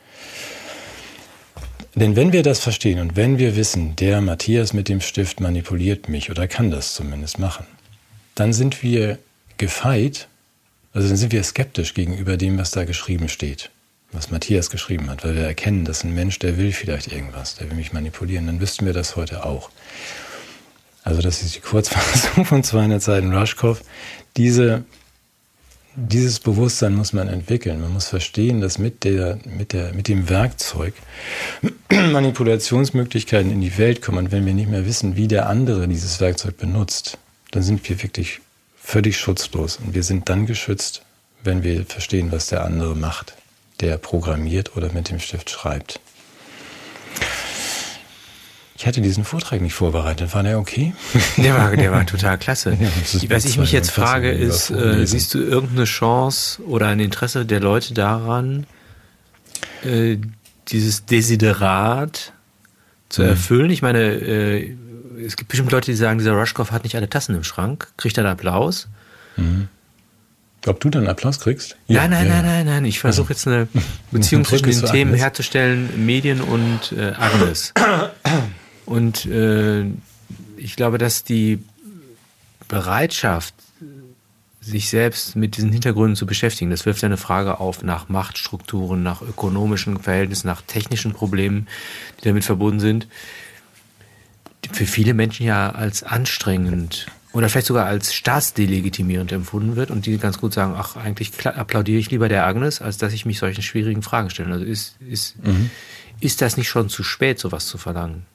Denn wenn wir das verstehen und wenn wir wissen, der Matthias mit dem Stift manipuliert mich oder kann das zumindest machen, dann sind wir gefeit, also dann sind wir skeptisch gegenüber dem, was da geschrieben steht, was Matthias geschrieben hat, weil wir erkennen, dass ein Mensch, der will vielleicht irgendwas, der will mich manipulieren, dann wüssten wir das heute auch. Also das ist die Kurzfassung von 200 Seiten Rushkoff. Dieses Bewusstsein muss man entwickeln. Man muss verstehen, dass mit dem Werkzeug Manipulationsmöglichkeiten in die Welt kommen. Und wenn wir nicht mehr wissen, wie der andere dieses Werkzeug benutzt, dann sind wir wirklich völlig schutzlos. Und wir sind dann geschützt, wenn wir verstehen, was der andere macht, der programmiert oder mit dem Stift schreibt. Ich hatte diesen Vortrag nicht vorbereitet. War der okay? Der war total klasse. Ja, was ich mich jetzt frage ist, siehst du irgendeine Chance oder ein Interesse der Leute daran, dieses Desiderat zu erfüllen? Ich meine, es gibt bestimmt Leute, die sagen, dieser Rushkoff hat nicht alle Tassen im Schrank. Kriegt er einen Applaus? Ob du dann Applaus kriegst? Ja, nein. Ich versuche jetzt eine Beziehung zwischen den Themen herzustellen, Medien und Agnes. Und ich glaube, dass die Bereitschaft, sich selbst mit diesen Hintergründen zu beschäftigen, das wirft eine Frage auf nach Machtstrukturen, nach ökonomischen Verhältnissen, nach technischen Problemen, die damit verbunden sind, für viele Menschen ja als anstrengend oder vielleicht sogar als staatsdelegitimierend empfunden wird und die ganz gut sagen, ach, eigentlich applaudiere ich lieber der Agnes, als dass ich mich solchen schwierigen Fragen stelle. Also ist das nicht schon zu spät, sowas zu verlangen?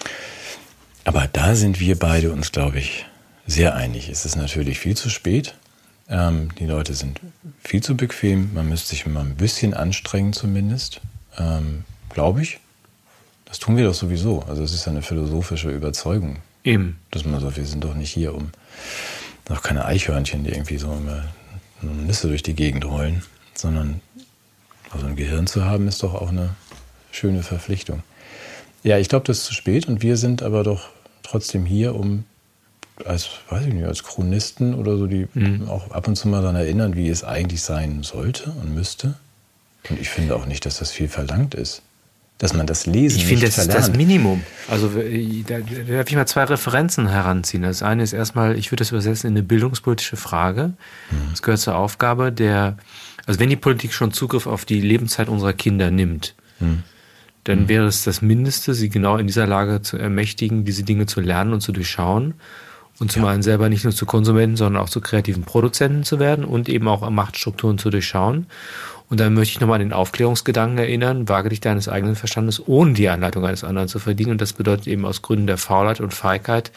Aber da sind wir beide uns, glaube ich, sehr einig. Es ist natürlich viel zu spät. Die Leute sind viel zu bequem. Man müsste sich mal ein bisschen anstrengen zumindest, glaube ich. Das tun wir doch sowieso. Also es ist ja eine philosophische Überzeugung. Eben. Dass man sagt, wir sind doch nicht hier, um noch keine Eichhörnchen, die irgendwie so eine Nüsse durch die Gegend rollen, sondern also ein Gehirn zu haben, ist doch auch eine schöne Verpflichtung. Ja, ich glaube, das ist zu spät und wir sind aber doch trotzdem hier, um als Chronisten oder so, die auch ab und zu mal daran erinnern, wie es eigentlich sein sollte und müsste. Und ich finde auch nicht, dass das viel verlangt ist. Dass man das Lesen nicht verlernt. Ich finde, das ist das Minimum. Also da darf ich mal 2 Referenzen heranziehen. Das eine ist erstmal, ich würde das übersetzen in eine bildungspolitische Frage. Das gehört zur Aufgabe also wenn die Politik schon Zugriff auf die Lebenszeit unserer Kinder nimmt, dann wäre es das Mindeste, sie genau in dieser Lage zu ermächtigen, diese Dinge zu lernen und zu durchschauen und zum einen selber nicht nur zu Konsumenten, sondern auch zu kreativen Produzenten zu werden und eben auch Machtstrukturen zu durchschauen. Und dann möchte ich nochmal an den Aufklärungsgedanken erinnern, wage dich deines eigenen Verstandes, ohne die Anleitung eines anderen zu verdienen. Und das bedeutet eben aus Gründen der Faulheit und Feigheit,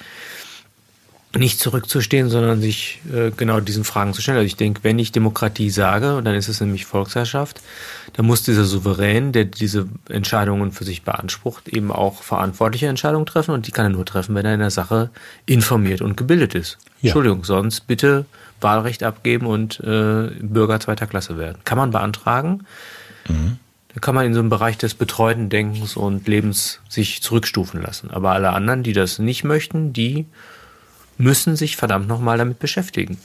nicht zurückzustehen, sondern sich genau diesen Fragen zu stellen. Also ich denke, wenn ich Demokratie sage, und dann ist es nämlich Volksherrschaft, dann muss dieser Souverän, der diese Entscheidungen für sich beansprucht, eben auch verantwortliche Entscheidungen treffen. Und die kann er nur treffen, wenn er in der Sache informiert und gebildet ist. Ja. Entschuldigung, sonst bitte Wahlrecht abgeben und Bürger 2. Klasse werden. Kann man beantragen. Da kann man in so einem Bereich des betreuten Denkens und Lebens sich zurückstufen lassen. Aber alle anderen, die das nicht möchten, die müssen sich verdammt nochmal damit beschäftigen.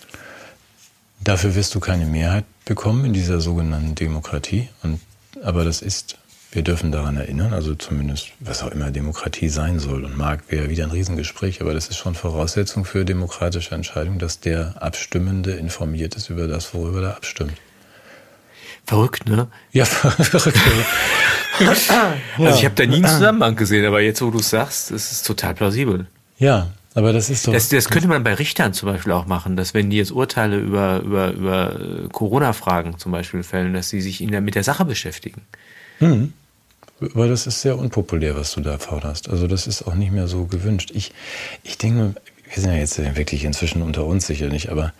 Dafür wirst du keine Mehrheit bekommen in dieser sogenannten Demokratie. Aber wir dürfen daran erinnern, also zumindest, was auch immer Demokratie sein soll und wäre wieder ein Riesengespräch, aber das ist schon Voraussetzung für demokratische Entscheidungen, dass der Abstimmende informiert ist über das, worüber er abstimmt. Verrückt, ne? Ja, verrückt. Also ich habe da nie einen Zusammenhang gesehen, aber jetzt, wo du es sagst, ist es total plausibel. Ja, aber das ist doch... Das könnte man bei Richtern zum Beispiel auch machen, dass wenn die jetzt Urteile über Corona-Fragen zum Beispiel fällen, dass sie sich mit der Sache beschäftigen. Weil das ist sehr unpopulär, was du da forderst. Also das ist auch nicht mehr so gewünscht. Ich denke, wir sind ja jetzt wirklich inzwischen unter uns sicher nicht, aber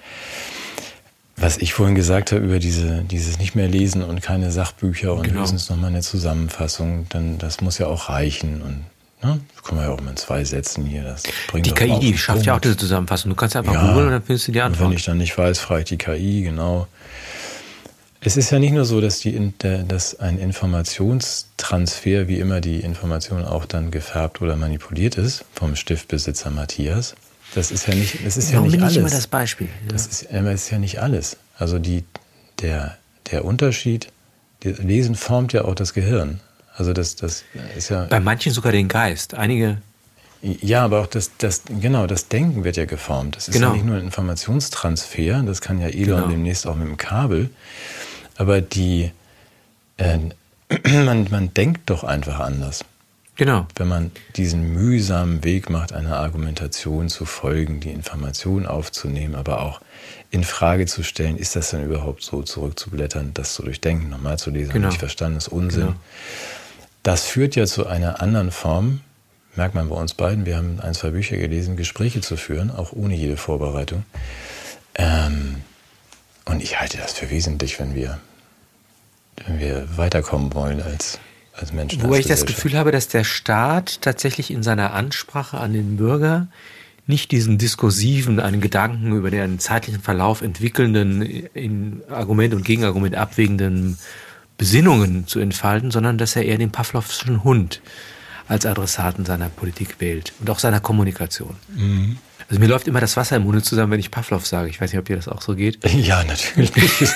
was ich vorhin gesagt habe über dieses nicht mehr lesen und keine Sachbücher und höchstens nochmal eine Zusammenfassung, dann das muss ja auch reichen und Ne? Das kann man ja auch mal in 2 Sätzen hier. Das bringt die KI, die schafft ja auch diese Zusammenfassung. Du kannst einfach googeln und dann findest du die Antwort. Und wenn ich dann nicht weiß, frage ich die KI, genau. Es ist ja nicht nur so, dass ein Informationstransfer, wie immer die Information auch dann gefärbt oder manipuliert ist, vom Stiftbesitzer Matthias. Das ist ja nicht, das ist ja nicht alles. Immer das Beispiel? Ja. Das ist ja nicht alles. Also der Unterschied, das Lesen formt ja auch das Gehirn. Also das ist ja... Bei manchen sogar den Geist. Einige... Ja, aber auch das Denken wird ja geformt. Das ist ja nicht nur ein Informationstransfer, das kann ja Elon demnächst auch mit dem Kabel. Aber man denkt doch einfach anders. Genau. Wenn man diesen mühsamen Weg macht, einer Argumentation zu folgen, die Information aufzunehmen, aber auch in Frage zu stellen, ist das denn überhaupt so, zurückzublättern, das zu durchdenken, nochmal zu lesen, nicht verstanden, ist Unsinn. Genau. Das führt ja zu einer anderen Form, merkt man bei uns beiden, wir haben 1, 2 Bücher gelesen, Gespräche zu führen, auch ohne jede Vorbereitung. Und ich halte das für wesentlich, wenn wir weiterkommen wollen als Menschen. Wobei ich das Gefühl habe, dass der Staat tatsächlich in seiner Ansprache an den Bürger nicht diesen diskursiven, einen Gedanken über den zeitlichen Verlauf entwickelnden, in Argument und Gegenargument abwägenden Besinnungen zu entfalten, sondern dass er eher den Pavlovschen Hund als Adressaten seiner Politik wählt und auch seiner Kommunikation. Mhm. Also mir läuft immer das Wasser im Munde zusammen, wenn ich Pavlov sage. Ich weiß nicht, ob dir das auch so geht. Ja, natürlich.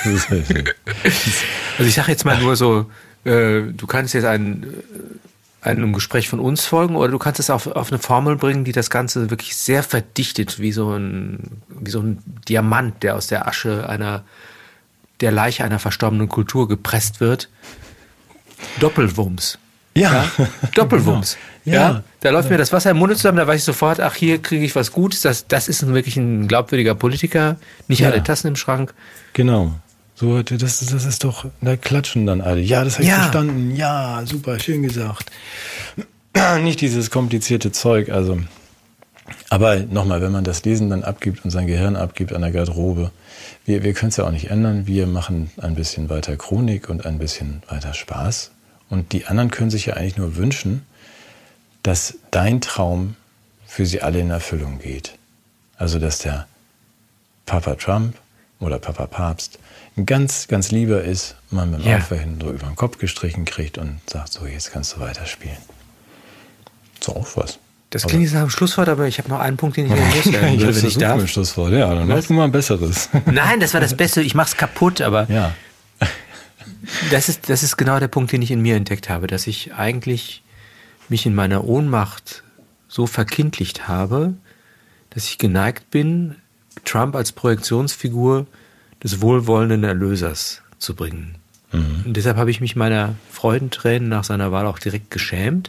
Also ich sage jetzt mal nur so, du kannst jetzt einem Gespräch von uns folgen oder du kannst es auf eine Formel bringen, die das Ganze wirklich sehr verdichtet, wie so ein Diamant, der aus der Asche der Leiche einer verstorbenen Kultur gepresst wird. Doppelwumms. Ja. Doppelwumms. Genau. Ja. Da läuft mir das Wasser im Munde zusammen, da weiß ich sofort, ach, hier kriege ich was Gutes, das ist wirklich ein glaubwürdiger Politiker, nicht alle Tassen im Schrank. Genau. So, das ist doch, da klatschen dann alle. Ja, das habe ich verstanden. Ja, super, schön gesagt. Nicht dieses komplizierte Zeug, also. Aber nochmal, wenn man das Lesen dann abgibt und sein Gehirn abgibt an der Garderobe, wir können es ja auch nicht ändern. Wir machen ein bisschen weiter Chronik und ein bisschen weiter Spaß. Und die anderen können sich ja eigentlich nur wünschen, dass dein Traum für sie alle in Erfüllung geht. Also, dass der Papa Trump oder Papa Papst ganz, ganz lieber ist, man mit dem Aufwärmen so über den Kopf gestrichen kriegt und sagt, so, jetzt kannst du weiterspielen. So, auch was. Das klingt jetzt nach einem Schlusswort, aber ich habe noch einen Punkt, den ich noch loswerden will, wenn ich darf. Ein Schlusswort, ja, dann machst du mal ein besseres. Nein, das war das Beste, ich mach's kaputt, aber das ist genau der Punkt, den ich in mir entdeckt habe, dass ich eigentlich mich in meiner Ohnmacht so verkindlicht habe, dass ich geneigt bin, Trump als Projektionsfigur des wohlwollenden Erlösers zu bringen. Mhm. Und deshalb habe ich mich meiner Freudentränen nach seiner Wahl auch direkt geschämt,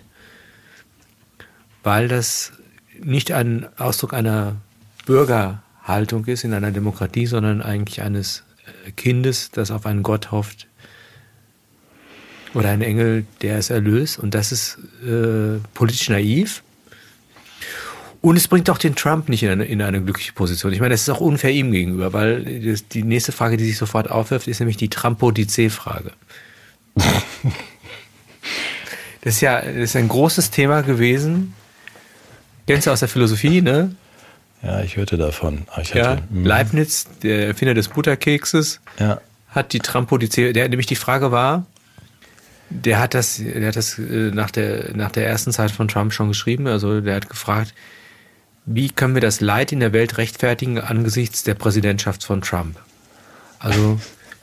weil das nicht ein Ausdruck einer Bürgerhaltung ist in einer Demokratie, sondern eigentlich eines Kindes, das auf einen Gott hofft oder einen Engel, der es erlöst. Und das ist politisch naiv. Und es bringt auch den Trump nicht in eine glückliche Position. Ich meine, das ist auch unfair ihm gegenüber, weil die nächste Frage, die sich sofort aufwirft, ist nämlich die Trumpodizee-Frage. Das ist ein großes Thema gewesen. Kennst du aus der Philosophie, ne? Ja, ich hörte davon. Leibniz, der Erfinder des Butterkekses, hat die Trumpodizee, nämlich die Frage war, der hat das nach der ersten Zeit von Trump schon geschrieben, also der hat gefragt, wie können wir das Leid in der Welt rechtfertigen angesichts der Präsidentschaft von Trump? Also,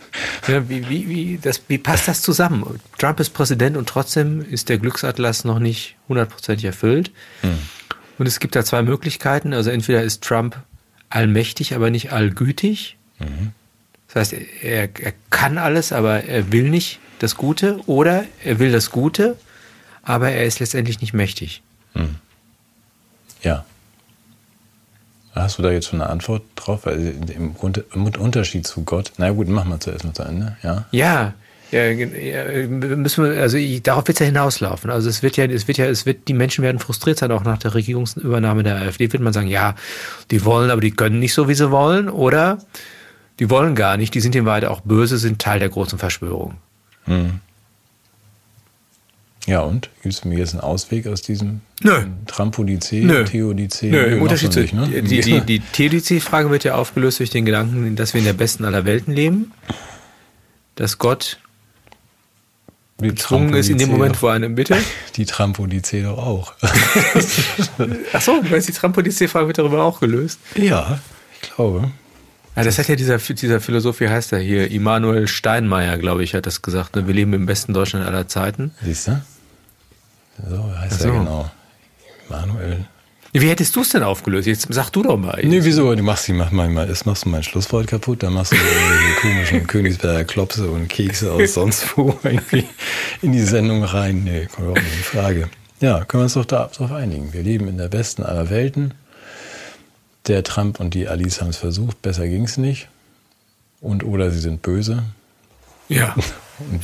wie passt das zusammen? Trump ist Präsident und trotzdem ist der Glücksatlas noch nicht 100% erfüllt. Mhm. Und es gibt da 2 Möglichkeiten. Also entweder ist Trump allmächtig, aber nicht allgütig. Mhm. Das heißt, er kann alles, aber er will nicht das Gute. Oder er will das Gute, aber er ist letztendlich nicht mächtig. Mhm. Ja. Hast du da jetzt schon eine Antwort drauf? Also im Unterschied zu Gott. Na gut, machen wir zuerst mal zu Ende. Ja. Darauf wird es ja hinauslaufen. Also die Menschen werden frustriert sein, auch nach der Regierungsübernahme der AfD wird man sagen, ja, die wollen, aber die können nicht so, wie sie wollen, oder die wollen gar nicht, die sind in Wahrheit auch böse, sind Teil der großen Verschwörung. Mhm. Ja, und? Gibt es mir jetzt einen Ausweg aus diesem Trampolizee, Theodizee? Im Unterschied zu, ne? Die Theodizee-Frage wird ja aufgelöst durch den Gedanken, dass wir in der besten aller Welten leben, dass Gott gezwungen ist in dem Moment, wo er einem bittet. Die Trampolizee doch auch. Achso, du meinst, die Trampolizee-Frage wird darüber auch gelöst? Ja, ich glaube. Ja, das hat ja dieser Philosoph, wie heißt er hier? Immanuel Steinmeier, glaube ich, hat das gesagt. Wir leben im besten Deutschland aller Zeiten. Siehst du? So heißt er genau. Immanuel. Wie hättest du es denn aufgelöst? Jetzt sag du doch mal. Nee, wieso? Machst du mein Schlusswort kaputt, dann machst du die komischen Königsberger Klopse und Kekse aus sonst wo irgendwie in die Sendung rein. Nee, kommt überhaupt nicht in Frage. Ja, können wir uns doch darauf einigen. Wir leben in der besten aller Welten. Der Trump und die Alice haben es versucht, besser ging es nicht. Oder sie sind böse. Ja. Und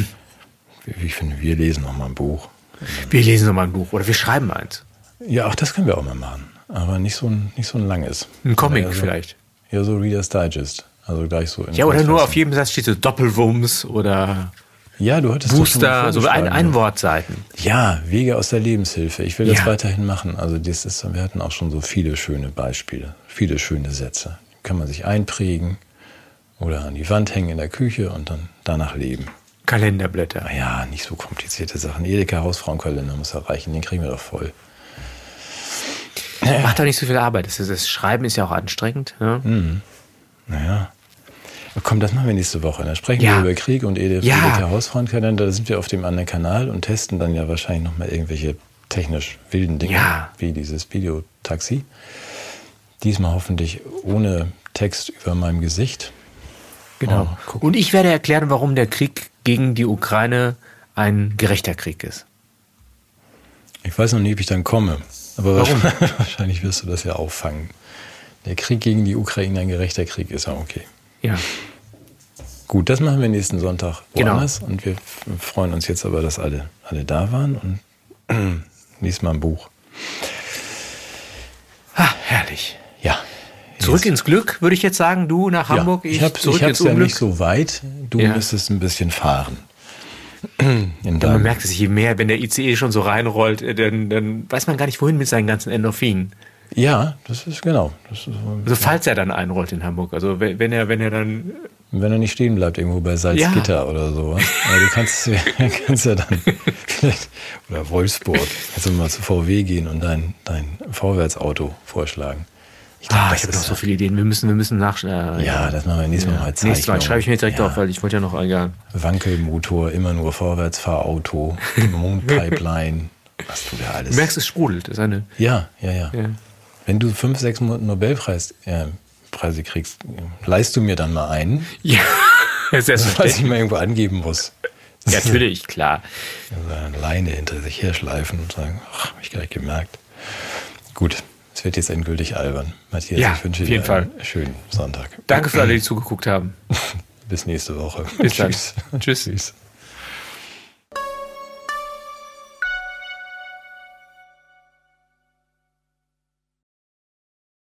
ich finde, wir lesen noch mal ein Buch. Wir lesen noch mal ein Buch oder wir schreiben eins. Ja, auch das können wir auch mal machen. Aber nicht so ein langes. Ein Comic vielleicht. Ja, so Reader's Digest. Also gleich so. Ja, oder nur auf jedem Satz steht so Doppelwumms oder ja, du hattest Booster, so Einwortseiten. Ja, Wege aus der Lebenshilfe. Ich will das weiterhin machen. Also wir hatten auch schon so viele schöne Beispiele, viele schöne Sätze. Die kann man sich einprägen oder an die Wand hängen in der Küche und dann danach leben. Kalenderblätter. Ja, nicht so komplizierte Sachen. Edeka Hausfrauenkalender muss erreichen, den kriegen wir doch voll. Macht doch nicht so viel Arbeit. Das Schreiben ist ja auch anstrengend. Ja? Mhm. Naja. Komm, das machen wir nächste Woche. Dann sprechen wir über Krieg und Edeka Hausfrauenkalender. Da sind wir auf dem anderen Kanal und testen dann ja wahrscheinlich nochmal irgendwelche technisch wilden Dinge, wie dieses Videotaxi. Diesmal hoffentlich ohne Text über meinem Gesicht. Genau. Und ich werde erklären, warum der Krieg gegen die Ukraine ein gerechter Krieg ist. Ich weiß noch nie, ob ich dann komme. Aber wahrscheinlich wirst du das ja auffangen. Der Krieg gegen die Ukraine ein gerechter Krieg ist ja okay. Ja. Gut, das machen wir nächsten Sonntag woanders. Genau. Und wir freuen uns jetzt aber, dass alle da waren und lesen mal ein Buch. Herrlich. Ja. Zurück ins Glück, würde ich jetzt sagen. Du nach Hamburg, ich zurück ins Unglück. Ich habe es ja nicht so weit. Du müsstest ein bisschen fahren. Man merkt es, je mehr, wenn der ICE schon so reinrollt, dann weiß man gar nicht, wohin mit seinen ganzen Endorphinen. Ja, das ist genau. Also falls er dann einrollt in Hamburg, also wenn er dann... Wenn er nicht stehen bleibt irgendwo bei Salzgitter oder sowas. Aber du kannst ja dann vielleicht, oder Wolfsburg, kannst du mal zu VW gehen und dein Vorwärtsauto vorschlagen. Ich habe noch so viele Ideen. Wir müssen nach... das machen wir nächstes Mal Zeichnung. Nächstes Mal schreibe ich mir direkt auf, weil ich wollte ja noch... Wankelmotor, immer nur Vorwärtsfahrauto, Mondpipeline, was du da alles... Du merkst, es sprudelt. Das ist eine... Ja. Wenn du 5, 6 Nobelpreise kriegst, leihst du mir dann mal einen? Ja, selbstverständlich. Was ich mal irgendwo angeben muss. Ja, natürlich, klar. Also eine Leine hinter sich herschleifen und sagen, hab ich gar nicht gemerkt. Gut, es wird jetzt endgültig albern. Matthias, ich wünsche dir einen schönen Sonntag. Danke für alle, die zugeguckt haben. Bis nächste Woche. Bis dann. Tschüss. Tschüss.